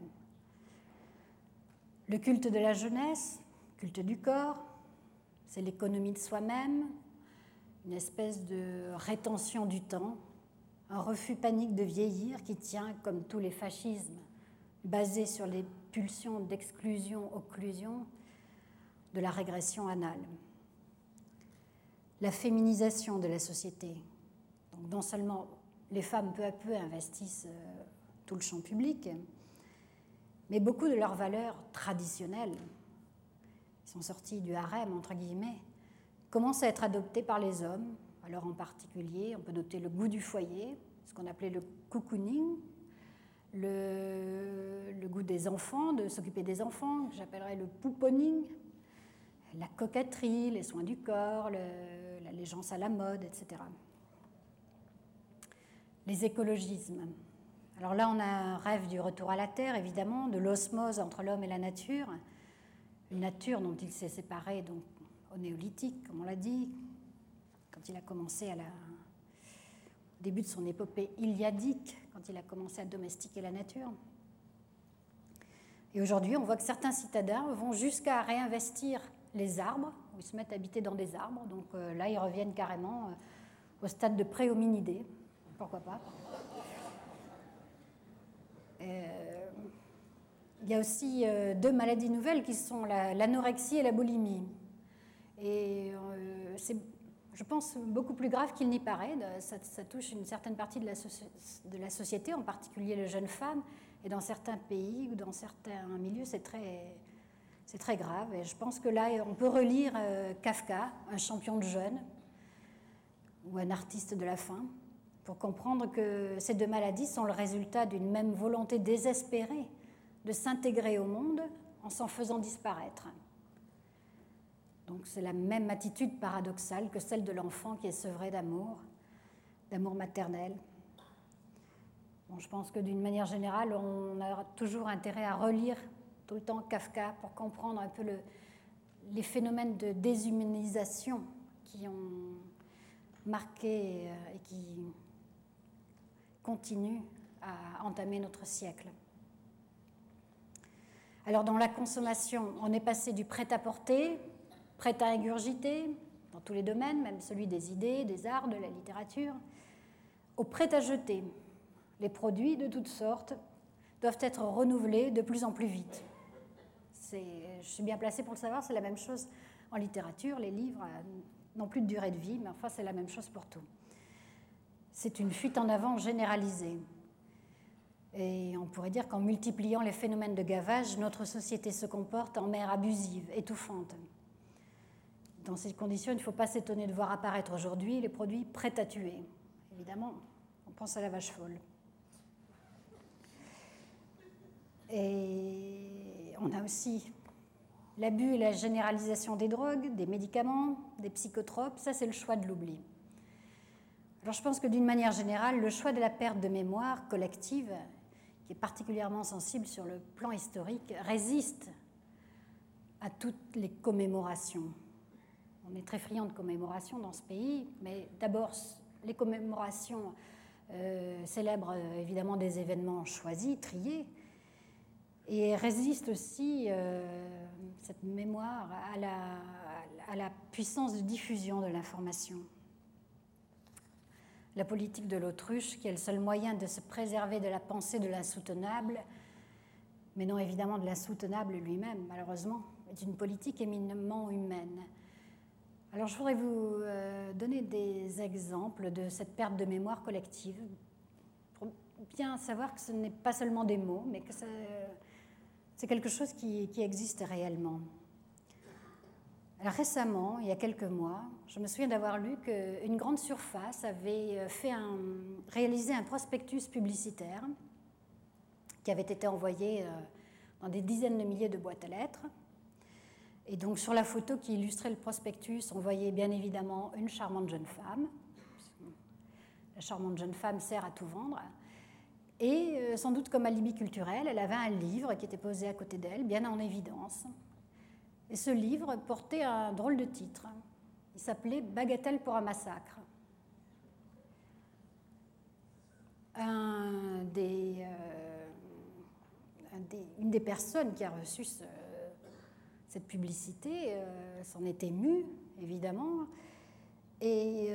Le culte de la jeunesse, culte du corps, c'est l'économie de soi-même, une espèce de rétention du temps, un refus panique de vieillir qui tient, comme tous les fascismes, basé sur les pulsions d'exclusion-occlusion de la régression anale. La féminisation de la société. Donc non seulement les femmes peu à peu investissent tout le champ public, mais beaucoup de leurs valeurs traditionnelles, qui sont sorties du harem, entre guillemets, commencent à être adoptées par les hommes. Alors en particulier, on peut noter le goût du foyer, ce qu'on appelait le cocooning, le goût des enfants, de s'occuper des enfants, que j'appellerais le pouponing, la coquetterie, les soins du corps, l'allégeance à la mode, etc. Les écologismes. Alors là, on a un rêve du retour à la Terre, évidemment, de l'osmose entre l'homme et la nature, une nature dont il s'est séparé donc, au néolithique, comme on l'a dit, quand il a commencé au début de son épopée iliadique, quand il a commencé à domestiquer la nature. Et aujourd'hui, on voit que certains citadins vont jusqu'à réinvestir les arbres, où ils se mettent à habiter dans des arbres. Donc là, ils reviennent carrément au stade de pré-hominidés. Pourquoi pas. Il y a aussi deux maladies nouvelles qui sont l'anorexie et la boulimie. Et c'est, je pense, beaucoup plus grave qu'il n'y paraît. Ça touche une certaine partie de la société, en particulier les jeunes femmes. Et dans certains pays ou dans certains milieux, c'est très grave. Et je pense que là, on peut relire Kafka, un champion de jeunes, ou un artiste de la faim, pour comprendre que ces deux maladies sont le résultat d'une même volonté désespérée de s'intégrer au monde en s'en faisant disparaître. Donc c'est la même attitude paradoxale que celle de l'enfant qui est sevré d'amour maternel. Bon, je pense que d'une manière générale, on a toujours intérêt à relire tout le temps Kafka pour comprendre un peu les phénomènes de déshumanisation qui ont marqué et qui continuent à entamer notre siècle. Alors dans la consommation, on est passé du prêt-à-porter, prêt à ingurgiter, dans tous les domaines, même celui des idées, des arts, de la littérature, au prêt-à-jeter. Les produits de toutes sortes doivent être renouvelés de plus en plus vite. Je suis bien placée pour le savoir, c'est la même chose en littérature. Les livres n'ont plus de durée de vie, mais enfin c'est la même chose pour tout. C'est une fuite en avant généralisée. Et on pourrait dire qu'en multipliant les phénomènes de gavage, notre société se comporte en mère abusive, étouffante. Dans ces conditions, il ne faut pas s'étonner de voir apparaître aujourd'hui les produits prêts à tuer. Évidemment, on pense à la vache folle. Et on a aussi l'abus et la généralisation des drogues, des médicaments, des psychotropes. Ça, c'est le choix de l'oubli. Alors je pense que d'une manière générale, le choix de la perte de mémoire collective, qui est particulièrement sensible sur le plan historique, résiste à toutes les commémorations. On est très friand de commémorations dans ce pays, mais d'abord, les commémorations célèbrent évidemment des événements choisis, triés, et résistent aussi, cette mémoire, à la puissance de diffusion de l'information. La politique de l'autruche, qui est le seul moyen de se préserver de la pensée de l'insoutenable, mais non évidemment de l'insoutenable lui-même, malheureusement, est une politique éminemment humaine. Alors je voudrais vous donner des exemples de cette perte de mémoire collective, pour bien savoir que ce n'est pas seulement des mots, mais que c'est quelque chose qui existe réellement. Alors récemment, il y a quelques mois, je me souviens d'avoir lu qu'une grande surface avait réalisé un prospectus publicitaire qui avait été envoyé dans des dizaines de milliers de boîtes à lettres. Et donc sur la photo qui illustrait le prospectus, on voyait bien évidemment une charmante jeune femme. La charmante jeune femme sert à tout vendre. Et sans doute comme alibi culturel, elle avait un livre qui était posé à côté d'elle, bien en évidence. Et ce livre portait un drôle de titre. Il s'appelait « Bagatelle pour un massacre ». Une des personnes qui a reçu cette publicité s'en est émue, évidemment, et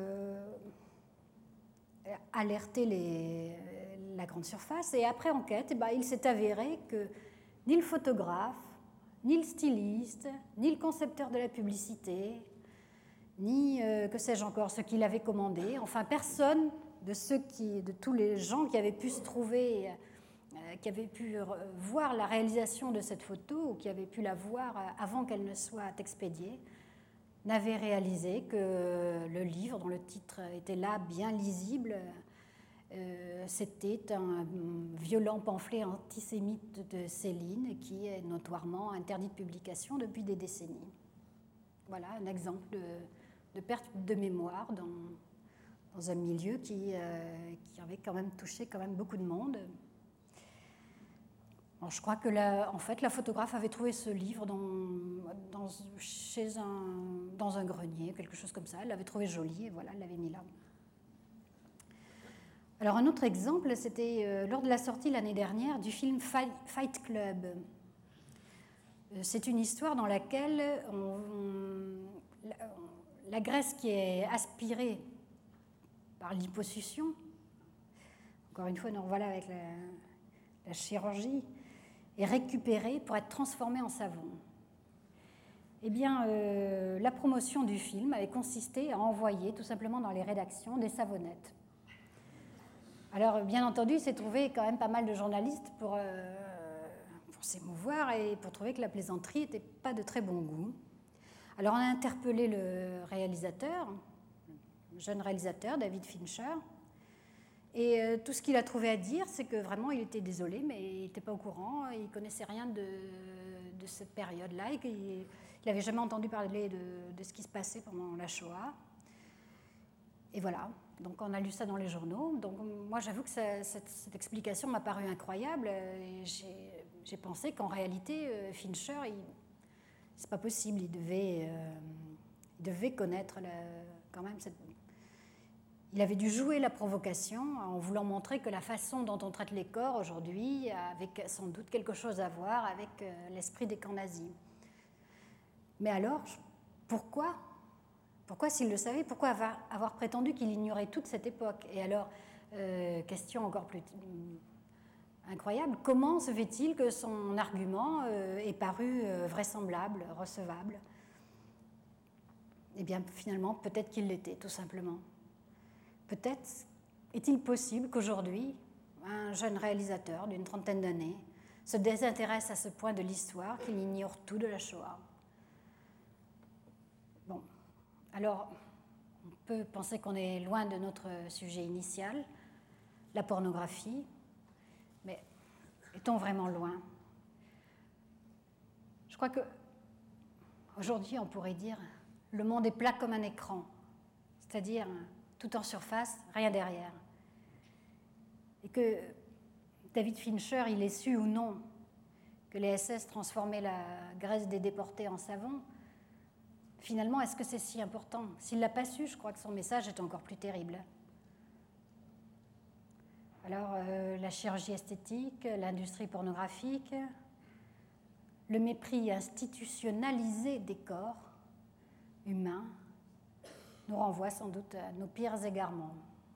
alerté la grande surface. Et après enquête, il s'est avéré que ni le photographe, ni le styliste, ni le concepteur de la publicité, ni, que sais-je encore, ceux qui l'avaient commandé, enfin personne de tous les gens qui avaient pu se trouver, qui avaient pu voir la réalisation de cette photo ou qui avaient pu la voir avant qu'elle ne soit expédiée, n'avait réalisé que le livre, dont le titre était là, bien lisible, c'était un violent pamphlet antisémite de Céline qui est notoirement interdit de publication depuis des décennies. Voilà un exemple de perte de mémoire dans un milieu qui avait quand même touché beaucoup de monde. Alors, je crois que en fait, la photographe avait trouvé ce livre dans un grenier, quelque chose comme ça. Elle l'avait trouvé joli et voilà, elle l'avait mis là. Alors un autre exemple, c'était lors de la sortie l'année dernière du film Fight Club. C'est une histoire dans laquelle la graisse qui est aspirée par l'hyposuction, encore une fois nous revoilà avec la chirurgie, est récupérée pour être transformée en savon. Eh bien, la promotion du film avait consisté à envoyer tout simplement dans les rédactions des savonnettes. Alors, bien entendu, il s'est trouvé quand même pas mal de journalistes pour s'émouvoir et pour trouver que la plaisanterie n'était pas de très bon goût. Alors, on a interpellé le réalisateur, jeune réalisateur, David Fincher. Et tout ce qu'il a trouvé à dire, c'est que vraiment, il était désolé, mais il n'était pas au courant, il ne connaissait rien de cette période-là, et qu'il n'avait jamais entendu parler de ce qui se passait pendant la Shoah. Et voilà, donc on a lu ça dans les journaux. Donc moi, j'avoue que cette explication m'a paru incroyable. Et j'ai pensé qu'en réalité, Fincher, c'est pas possible, il devait connaître quand même cette... Il avait dû jouer la provocation en voulant montrer que la façon dont on traite les corps aujourd'hui avait sans doute quelque chose à voir avec l'esprit des camps nazis. Mais alors, pourquoi, s'il le savait, pourquoi avoir prétendu qu'il ignorait toute cette époque? Et alors, question encore plus incroyable, comment se fait-il que son argument ait paru vraisemblable, recevable? Eh bien, finalement, peut-être qu'il l'était, tout simplement. Peut-être est-il possible qu'aujourd'hui, un jeune réalisateur d'une trentaine d'années se désintéresse à ce point de l'histoire qu'il ignore tout de la Shoah. Bon, alors, on peut penser qu'on est loin de notre sujet initial, la pornographie, mais est-on vraiment loin? Je crois qu'aujourd'hui, on pourrait dire le monde est plat comme un écran, c'est-à-dire tout en surface, rien derrière. Et que David Fincher, il ait su ou non que les SS transformaient la graisse des déportés en savon, finalement, est-ce que c'est si important? S'il ne l'a pas su, je crois que son message est encore plus terrible. Alors, la chirurgie esthétique, l'industrie pornographique, le mépris institutionnalisé des corps humains, nous renvoie sans doute à nos pires égarements.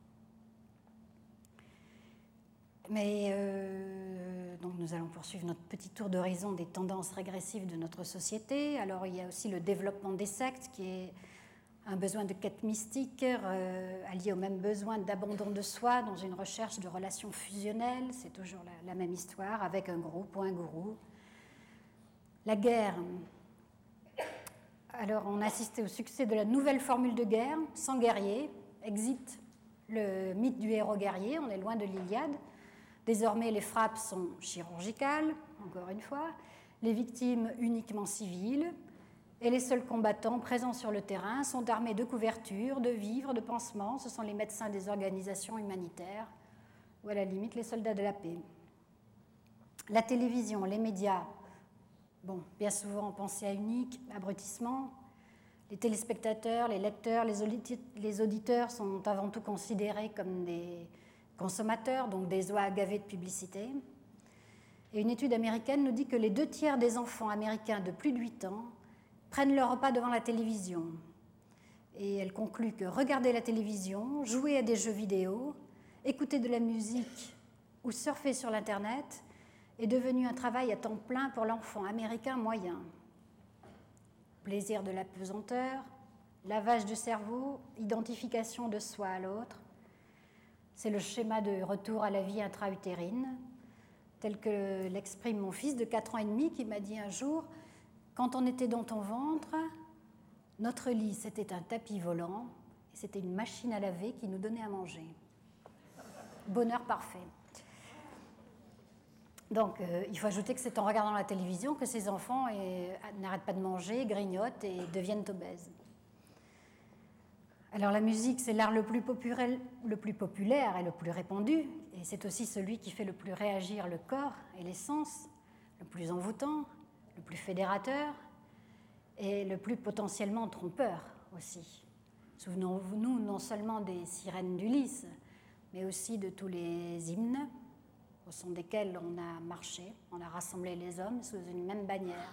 Mais donc nous allons poursuivre notre petit tour d'horizon des tendances régressives de notre société. Alors il y a aussi le développement des sectes, qui est un besoin de quête mystique allié au même besoin d'abandon de soi dans une recherche de relations fusionnelles. C'est toujours la même histoire, avec un groupe ou un gourou. La guerre. Alors, on a assisté au succès de la nouvelle formule de guerre, sans guerrier, exit le mythe du héros guerrier, on est loin de l'Iliade. Désormais, les frappes sont chirurgicales, encore une fois, les victimes uniquement civiles, et les seuls combattants présents sur le terrain sont armés de couvertures, de vivres, de pansements, ce sont les médecins des organisations humanitaires, ou à la limite les soldats de la paix. La télévision, les médias, bon, bien souvent pensée à unique, abrutissement. Les téléspectateurs, les lecteurs, les auditeurs sont avant tout considérés comme des consommateurs, donc des oies gavées de publicité. Et une étude américaine nous dit que les 2/3 des enfants américains de plus de 8 ans prennent leur repas devant la télévision. Et elle conclut que regarder la télévision, jouer à des jeux vidéo, écouter de la musique ou surfer sur l'Internet est devenu un travail à temps plein pour l'enfant américain moyen. Plaisir de la pesanteur, lavage du cerveau, identification de soi à l'autre. C'est le schéma de retour à la vie intra-utérine, tel que l'exprime mon fils de 4 ans et demi qui m'a dit un jour « Quand on était dans ton ventre, notre lit c'était un tapis volant et c'était une machine à laver qui nous donnait à manger. » Bonheur parfait. Donc, il faut ajouter que c'est en regardant la télévision que ces enfants n'arrêtent pas de manger, grignotent et deviennent obèses. Alors, la musique, c'est l'art le plus populaire et le plus répandu, et c'est aussi celui qui fait le plus réagir le corps et les sens, le plus envoûtant, le plus fédérateur et le plus potentiellement trompeur aussi. Souvenons-nous non seulement des sirènes d'Ulysse, mais aussi de tous les hymnes au son desquels on a marché, on a rassemblé les hommes sous une même bannière.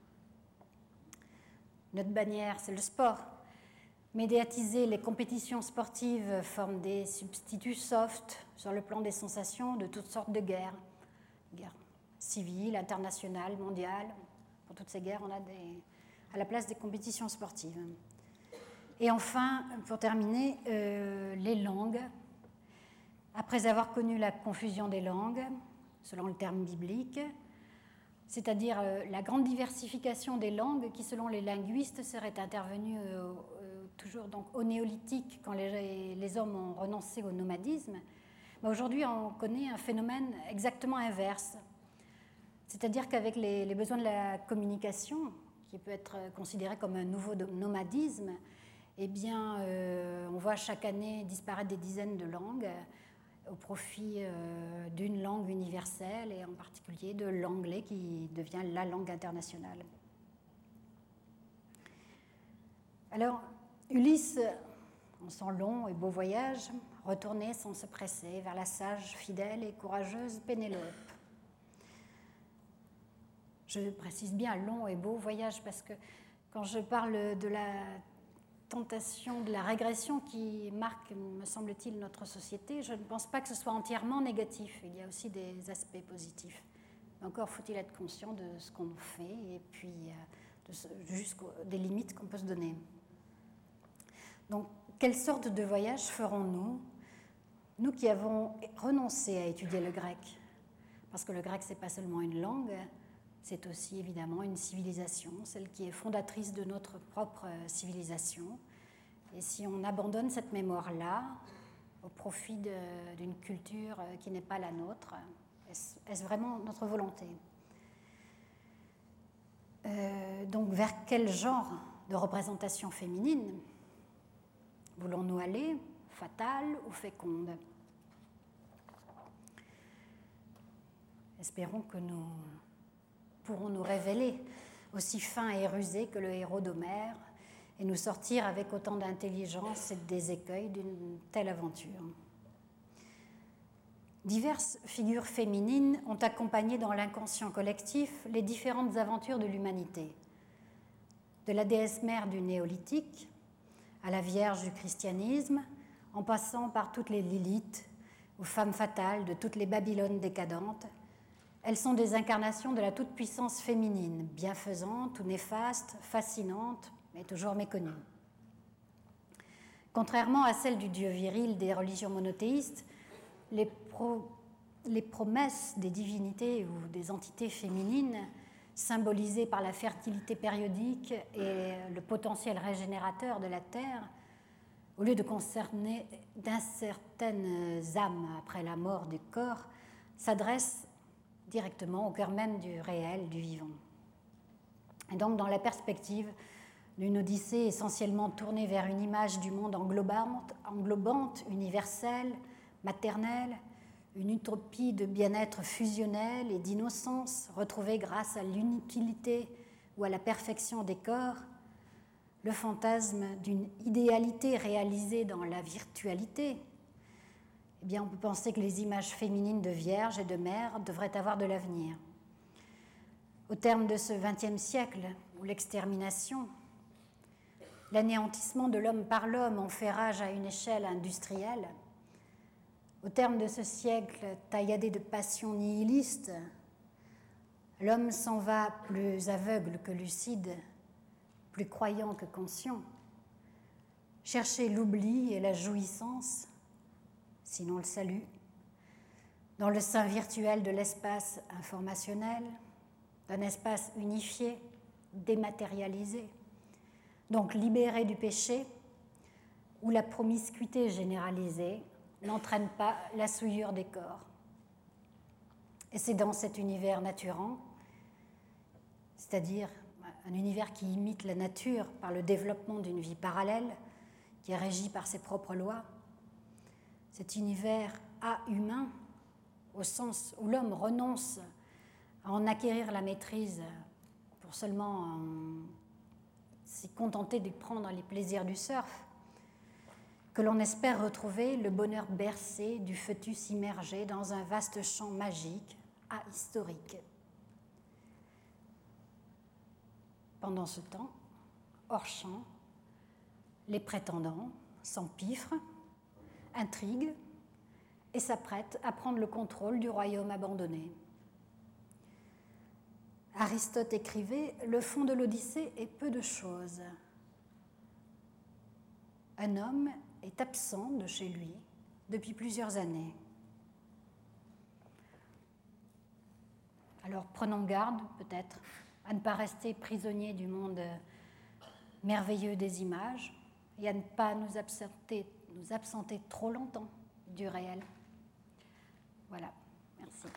Notre bannière, c'est le sport. Médiatiser les compétitions sportives forment des substituts soft sur le plan des sensations de toutes sortes de guerres. Guerres civiles, internationales, mondiales. Pour toutes ces guerres, on a à la place des compétitions sportives. Et enfin, pour terminer, les langues. Après avoir connu la confusion des langues, selon le terme biblique, c'est-à-dire la grande diversification des langues qui, selon les linguistes, serait intervenue toujours donc, au néolithique, quand les hommes ont renoncé au nomadisme, mais aujourd'hui on connaît un phénomène exactement inverse. C'est-à-dire qu'avec les besoins de la communication, qui peut être considéré comme un nouveau nomadisme, eh bien, on voit chaque année disparaître des dizaines de langues au profit d'une langue universelle et en particulier de l'anglais qui devient la langue internationale. Alors, Ulysse, en son long et beau voyage, retournait sans se presser vers la sage, fidèle et courageuse Pénélope. Je précise bien long et beau voyage parce que quand je parle de la tentation, de la régression qui marque, me semble-t-il, notre société, je ne pense pas que ce soit entièrement négatif. Il y a aussi des aspects positifs. Mais encore faut-il être conscient de ce qu'on fait et puis des limites qu'on peut se donner. Donc, quelle sorte de voyage ferons-nous, nous qui avons renoncé à étudier le grec? Parce que le grec, ce n'est pas seulement une langue, c'est aussi évidemment une civilisation, celle qui est fondatrice de notre propre civilisation. Et si on abandonne cette mémoire-là au profit d'une culture qui n'est pas la nôtre, est-ce vraiment notre volonté? Donc vers quel genre de représentation féminine voulons-nous aller, fatale ou féconde? Espérons que nous pourrons nous révéler aussi fins et rusés que le héros d'Homère et nous sortir avec autant d'intelligence et des écueils d'une telle aventure. Diverses figures féminines ont accompagné dans l'inconscient collectif les différentes aventures de l'humanité. De la déesse mère du néolithique à la Vierge du christianisme, en passant par toutes les Lilith ou femmes fatales de toutes les Babylones décadentes, elles sont des incarnations de la toute-puissance féminine, bienfaisante ou néfaste, fascinante, mais toujours méconnue. Contrairement à celle du dieu viril des religions monothéistes, les promesses des divinités ou des entités féminines, symbolisées par la fertilité périodique et le potentiel régénérateur de la Terre, au lieu de concerner d'incertaines âmes après la mort du corps, s'adressent directement au cœur même du réel, du vivant. Et donc, dans la perspective d'une odyssée essentiellement tournée vers une image du monde englobante, universelle, maternelle, une utopie de bien-être fusionnel et d'innocence retrouvée grâce à l'inutilité ou à la perfection des corps, le fantasme d'une idéalité réalisée dans la virtualité, eh bien, on peut penser que les images féminines de vierges et de mères devraient avoir de l'avenir. Au terme de ce XXe siècle, où l'extermination, l'anéantissement de l'homme par l'homme ont fait rage à une échelle industrielle, au terme de ce siècle tailladé de passions nihilistes, l'homme s'en va plus aveugle que lucide, plus croyant que conscient, chercher l'oubli et la jouissance, sinon le salut, dans le sein virtuel de l'espace informationnel, d'un espace unifié, dématérialisé, donc libéré du péché, où la promiscuité généralisée n'entraîne pas la souillure des corps. Et c'est dans cet univers naturant, c'est-à-dire un univers qui imite la nature par le développement d'une vie parallèle, qui est régie par ses propres lois, cet univers a-humain, au sens où l'homme renonce à en acquérir la maîtrise pour seulement s'y contenter de prendre les plaisirs du surf, que l'on espère retrouver le bonheur bercé du fœtus immergé dans un vaste champ magique, ahistorique. Pendant ce temps, hors champ, les prétendants s'empiffrent, intriguent et s'apprêtent à prendre le contrôle du royaume abandonné. Aristote écrivait « Le fond de l'Odyssée est peu de choses. Un homme est absent de chez lui depuis plusieurs années. Alors prenons garde, peut-être, à ne pas rester prisonnier du monde merveilleux des images et à ne pas nous absenter trop longtemps du réel. Voilà, merci.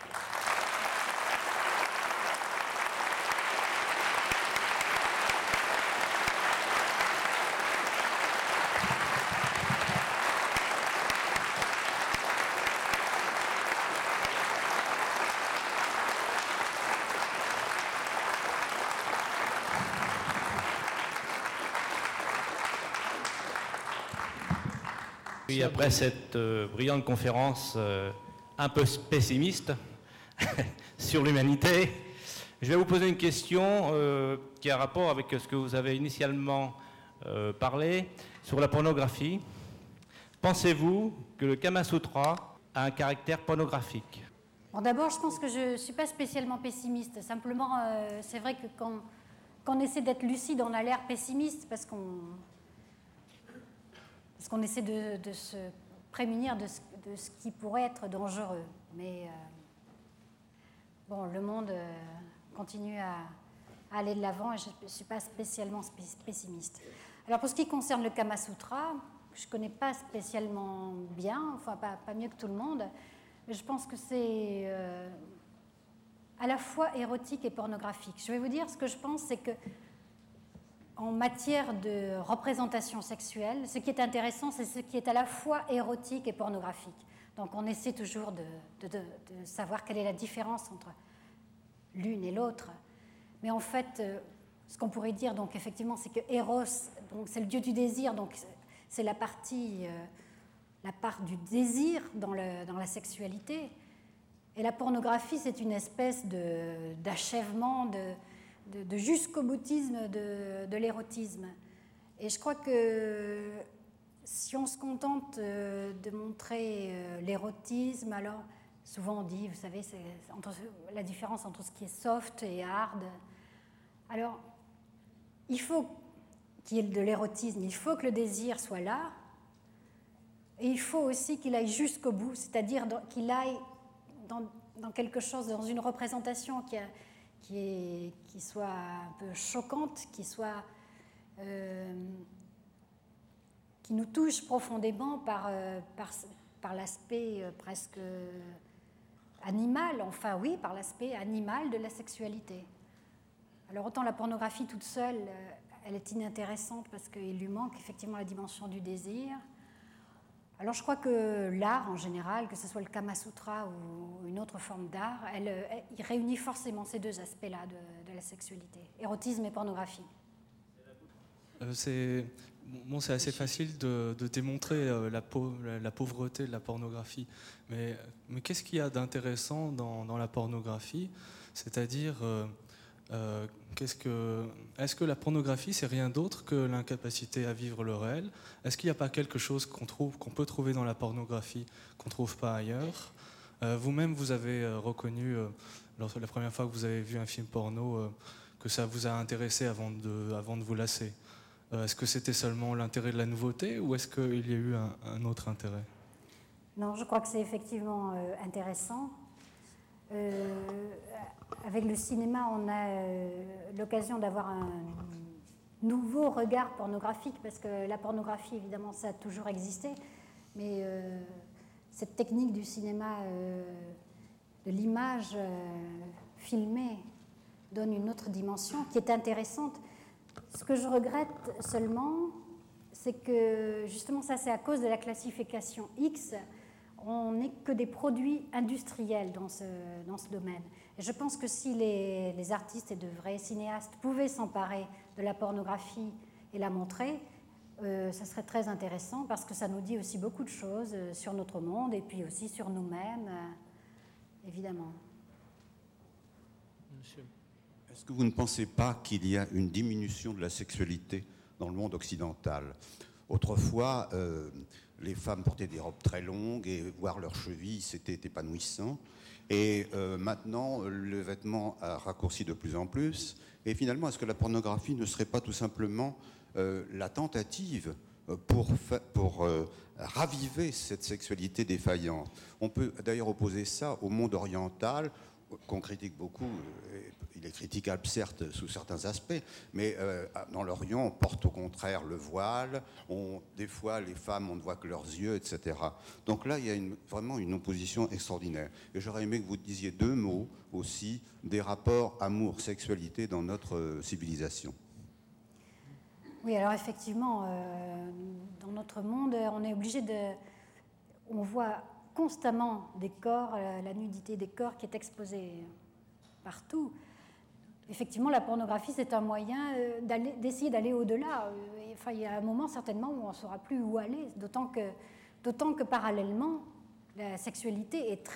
Et après cette brillante conférence un peu pessimiste sur l'humanité, je vais vous poser une question qui a rapport avec ce que vous avez initialement parlé sur la pornographie. Pensez-vous que le Kama Sutra a un caractère pornographique? Bon, d'abord, je pense que je ne suis pas spécialement pessimiste. Simplement, c'est vrai que quand on essaie d'être lucide, on a l'air pessimiste parce qu'on essaie de se prémunir de ce qui pourrait être dangereux. Mais bon, le monde continue à aller de l'avant et je ne suis pas spécialement pessimiste. Alors pour ce qui concerne le Kama Sutra, je ne connais pas spécialement bien, enfin pas mieux que tout le monde, mais je pense que c'est à la fois érotique et pornographique. Je vais vous dire ce que je pense, c'est que en matière de représentation sexuelle, ce qui est intéressant, c'est ce qui est à la fois érotique et pornographique. Donc on essaie toujours de savoir quelle est la différence entre l'une et l'autre. Mais en fait, ce qu'on pourrait dire, donc effectivement, c'est que Eros, donc c'est le dieu du désir, donc c'est la part du désir dans la sexualité. Et la pornographie, c'est une espèce d'achèvement, de jusqu'au boutisme de l'érotisme. Et je crois que si on se contente de montrer l'érotisme, alors souvent on dit, vous savez, c'est la différence entre ce qui est soft et hard. Alors, il faut qu'il y ait de l'érotisme, il faut que le désir soit là, et il faut aussi qu'il aille jusqu'au bout, c'est-à-dire qu'il aille dans quelque chose, dans une représentation qui soit un peu choquante, qui nous touche profondément par l'aspect presque animal, enfin oui, par l'aspect animal de la sexualité. Alors autant la pornographie toute seule, elle est inintéressante parce qu'il lui manque effectivement la dimension du désir. Alors je crois que l'art en général, que ce soit le Kama Sutra ou une autre forme d'art, il réunit forcément ces deux aspects-là de la sexualité, érotisme et pornographie. C'est assez facile de démontrer la pauvreté de la pornographie. Mais qu'est-ce qu'il y a d'intéressant dans la pornographie? C'est-à-dire, est-ce que la pornographie, c'est rien d'autre que l'incapacité à vivre le réel? Est-ce qu'il n'y a pas quelque chose qu'on peut trouver dans la pornographie qu'on ne trouve pas ailleurs? Vous-même, vous avez reconnu, la première fois que vous avez vu un film porno, que ça vous a intéressé avant de vous lasser. Est-ce que c'était seulement l'intérêt de la nouveauté ou est-ce qu'il y a eu un autre intérêt? Non, je crois que c'est effectivement intéressant. Avec le cinéma, on a l'occasion d'avoir un nouveau regard pornographique, parce que la pornographie, évidemment, ça a toujours existé, mais cette technique du cinéma, de l'image filmée, donne une autre dimension qui est intéressante. Ce que je regrette seulement, c'est que justement ça, c'est à cause de la classification X, on n'est que des produits industriels dans ce domaine. Et je pense que si les artistes et de vrais cinéastes pouvaient s'emparer de la pornographie et la montrer, ça serait très intéressant parce que ça nous dit aussi beaucoup de choses sur notre monde et puis aussi sur nous-mêmes, évidemment. Monsieur. Est-ce que vous ne pensez pas qu'il y a une diminution de la sexualité dans le monde occidental? Autrefois, les femmes portaient des robes très longues et voir leurs chevilles, c'était épanouissant. Et maintenant, le vêtement a raccourci de plus en plus. Et finalement, est-ce que la pornographie ne serait pas tout simplement la tentative pour raviver cette sexualité défaillante? On peut d'ailleurs opposer ça au monde oriental, qu'on critique beaucoup, il est critiquable certes sous certains aspects, mais dans l'Orient, on porte au contraire le voile, des fois les femmes, on ne voit que leurs yeux, etc. Donc là, il y a vraiment une opposition extraordinaire. Et j'aurais aimé que vous disiez 2 mots aussi des rapports amour-sexualité dans notre civilisation. Oui, alors effectivement, dans notre monde, on est obligé de... On voit constamment des corps, la nudité des corps qui est exposée partout. Effectivement, la pornographie, c'est un moyen d'essayer d'aller au-delà. Enfin, il y a un moment certainement où on ne saura plus où aller, d'autant que parallèlement, la sexualité est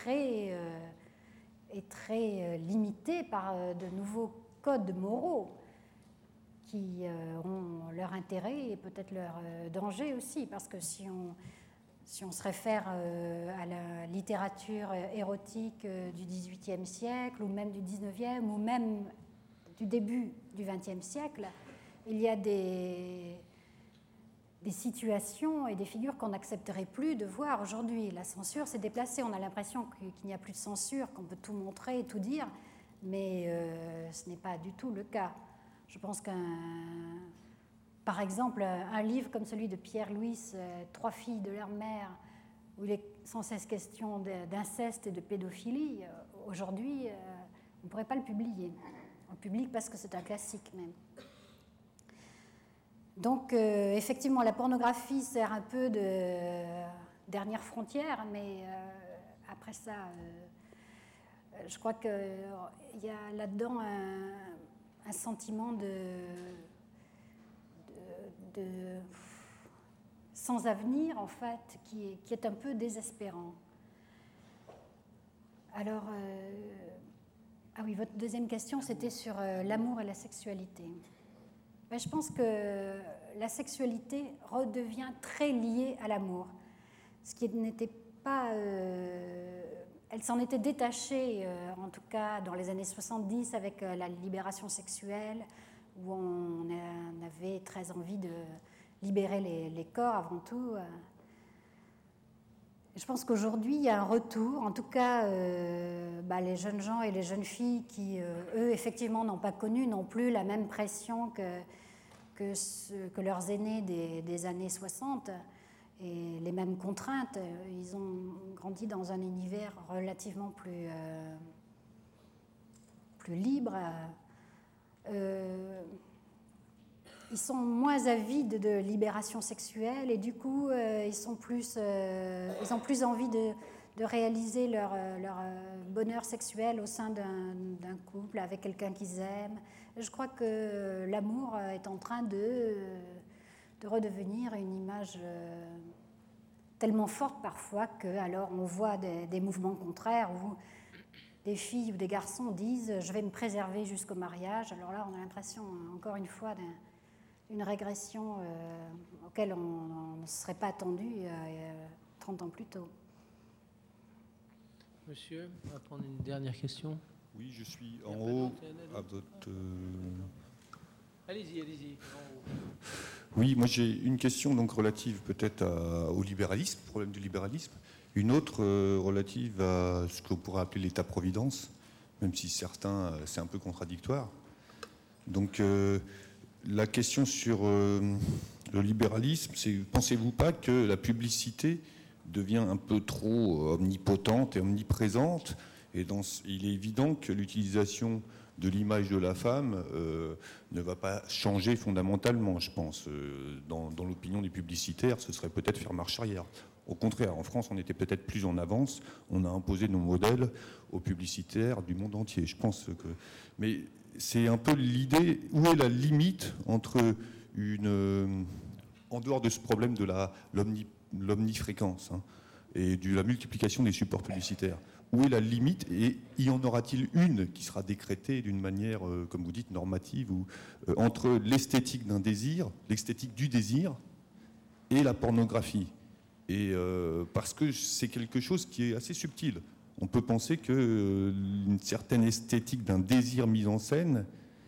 très limitée par de nouveaux codes moraux qui ont leur intérêt et peut-être leur danger aussi, parce que si on se réfère à la littérature érotique du XVIIIe siècle, ou même du XIXe, ou même du début du XXe siècle, il y a des situations et des figures qu'on n'accepterait plus de voir aujourd'hui. La censure s'est déplacée. On a l'impression qu'il n'y a plus de censure, qu'on peut tout montrer et tout dire, mais ce n'est pas du tout le cas. Je pense par exemple, un livre comme celui de Pierre Louis, 3 filles de leur mère, où il est sans cesse question d'inceste et de pédophilie, aujourd'hui, on ne pourrait pas le publier. On le publie parce que c'est un classique même. Donc, effectivement, la pornographie sert un peu de dernière frontière, mais après ça, je crois qu'il y a là-dedans un sentiment sans avenir, en fait, qui est un peu désespérant. Alors, oui, votre deuxième question, c'était sur l'amour et la sexualité. Ben, je pense que la sexualité redevient très liée à l'amour, ce qui n'était pas... elle s'en était détachée, en tout cas dans les années 70, avec la libération sexuelle, où on avait très envie de libérer les corps avant tout. Je pense qu'aujourd'hui, il y a un retour. En tout cas, les jeunes gens et les jeunes filles qui, eux, effectivement, n'ont pas connu non plus la même pression que leurs aînés des années 60 et les mêmes contraintes. Ils ont grandi dans un univers relativement plus libre. Ils sont moins avides de libération sexuelle et du coup ils ont plus envie de réaliser leur bonheur sexuel au sein d'un couple avec quelqu'un qu'ils aiment. Je crois que l'amour est en train de redevenir une image tellement forte parfois que alors on voit des mouvements contraires où des filles ou des garçons disent « je vais me préserver jusqu'au mariage ». Alors là, on a l'impression, encore une fois, d'une régression auquel on ne serait pas attendu 30 ans plus tôt. Monsieur, on va prendre une dernière question. Oui, je suis en haut à votre... Allez-y. Oui, moi j'ai une question donc relative peut-être au libéralisme, problème du libéralisme. Une autre relative à ce qu'on pourrait appeler l'État-providence, même si certains, c'est un peu contradictoire. Donc la question sur le libéralisme, c'est pensez-vous pas que la publicité devient un peu trop omnipotente et omniprésente, et il est évident que l'utilisation de l'image de la femme ne va pas changer fondamentalement, je pense. Dans l'opinion des publicitaires, ce serait peut-être faire marche arrière. Au contraire, en France, on était peut-être plus en avance. On a imposé nos modèles aux publicitaires du monde entier. Je pense que... Mais c'est un peu l'idée, où est la limite entre en dehors de ce problème de l'omnifréquence et de la multiplication des supports publicitaires, où est la limite et y en aura-t-il une qui sera décrétée d'une manière, comme vous dites, normative, entre l'esthétique d'un désir, l'esthétique du désir et la pornographie? Et parce que c'est quelque chose qui est assez subtil. On peut penser qu'une certaine esthétique d'un désir mis en scène,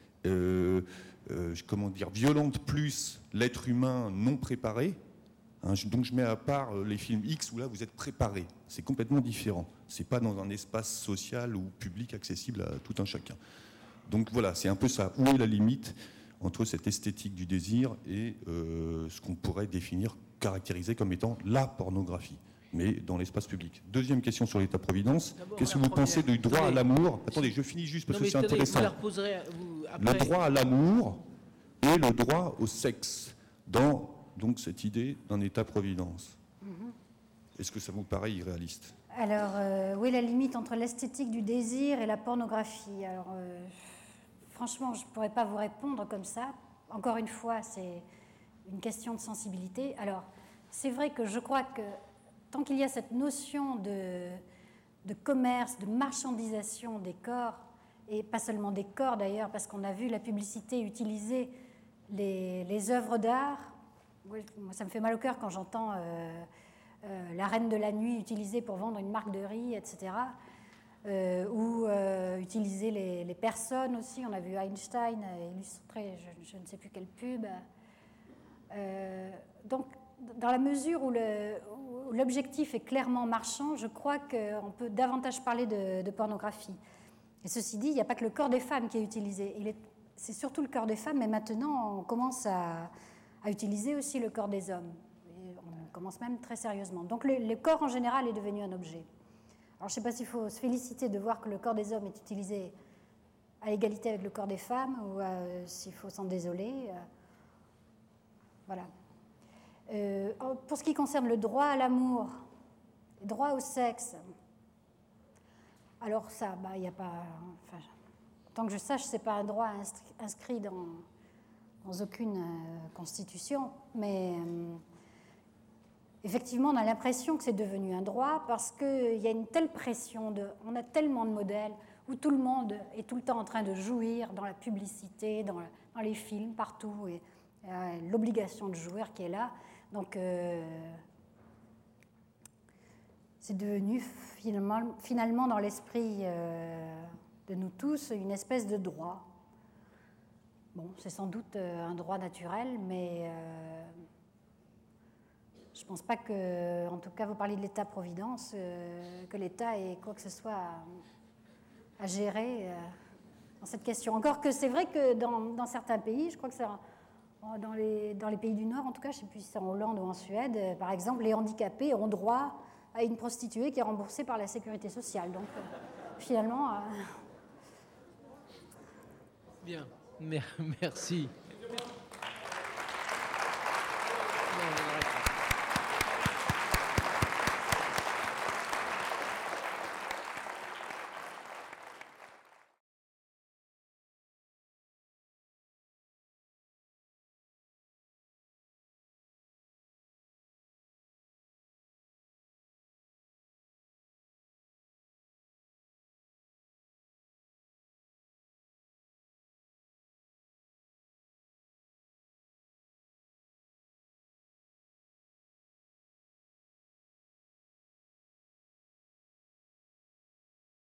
violente plus l'être humain non préparé. Donc je mets à part les films X où là vous êtes préparé. C'est complètement différent. C'est pas dans un espace social ou public accessible à tout un chacun. Donc voilà, c'est un peu ça. Où est la limite entre cette esthétique du désir et ce qu'on pourrait définir, caractériser comme étant la pornographie, mais dans l'espace public. Deuxième question sur l'État-providence. Qu'est-ce que vous pensez du droit à l'amour? Attendez, je finis juste parce que c'est intéressant. Le droit à l'amour et le droit au sexe dans donc, cette idée d'un État-providence. Est-ce que ça vous paraît irréaliste? Alors, où est la limite entre l'esthétique du désir et la pornographie? Alors, franchement, je ne pourrais pas vous répondre comme ça. Encore une fois, c'est une question de sensibilité. Alors, c'est vrai que je crois que tant qu'il y a cette notion de commerce, de marchandisation des corps, et pas seulement des corps d'ailleurs, parce qu'on a vu la publicité utiliser les œuvres d'art. Moi, ça me fait mal au cœur quand j'entends la Reine de la Nuit utilisée pour vendre une marque de riz, etc. Ou utiliser les personnes aussi. On a vu Einstein illustrer je ne sais plus quelle pub. Donc, dans la mesure où l'objectif est clairement marchand, je crois qu'on peut davantage parler de pornographie. Et ceci dit, il n'y a pas que le corps des femmes qui est utilisé. C'est surtout le corps des femmes, mais maintenant, on commence à utiliser aussi le corps des hommes. Et on commence même très sérieusement. Donc, le corps, en général, est devenu un objet. Alors, je ne sais pas s'il faut se féliciter de voir que le corps des hommes est utilisé à égalité avec le corps des femmes, ou s'il faut s'en désoler. Voilà. Pour ce qui concerne le droit à l'amour, le droit au sexe, alors ça, il n'y a pas... Enfin, tant que je sache, ce n'est pas un droit inscrit dans aucune constitution, mais effectivement, on a l'impression que c'est devenu un droit parce qu'il y a une telle pression, on a tellement de modèles où tout le monde est tout le temps en train de jouir dans la publicité, dans les films, partout, et l'obligation de jouir qui est là. Donc, c'est devenu finalement dans l'esprit de nous tous une espèce de droit. Bon, c'est sans doute un droit naturel, mais je ne pense pas que, en tout cas, vous parlez de l'État-providence, que l'État ait quoi que ce soit à gérer dans cette question. Encore que c'est vrai que dans certains pays, je crois que c'est dans les pays du Nord, en tout cas, je ne sais plus si c'est en Hollande ou en Suède, par exemple, les handicapés ont droit à une prostituée qui est remboursée par la sécurité sociale. Donc, finalement... Bien, merci.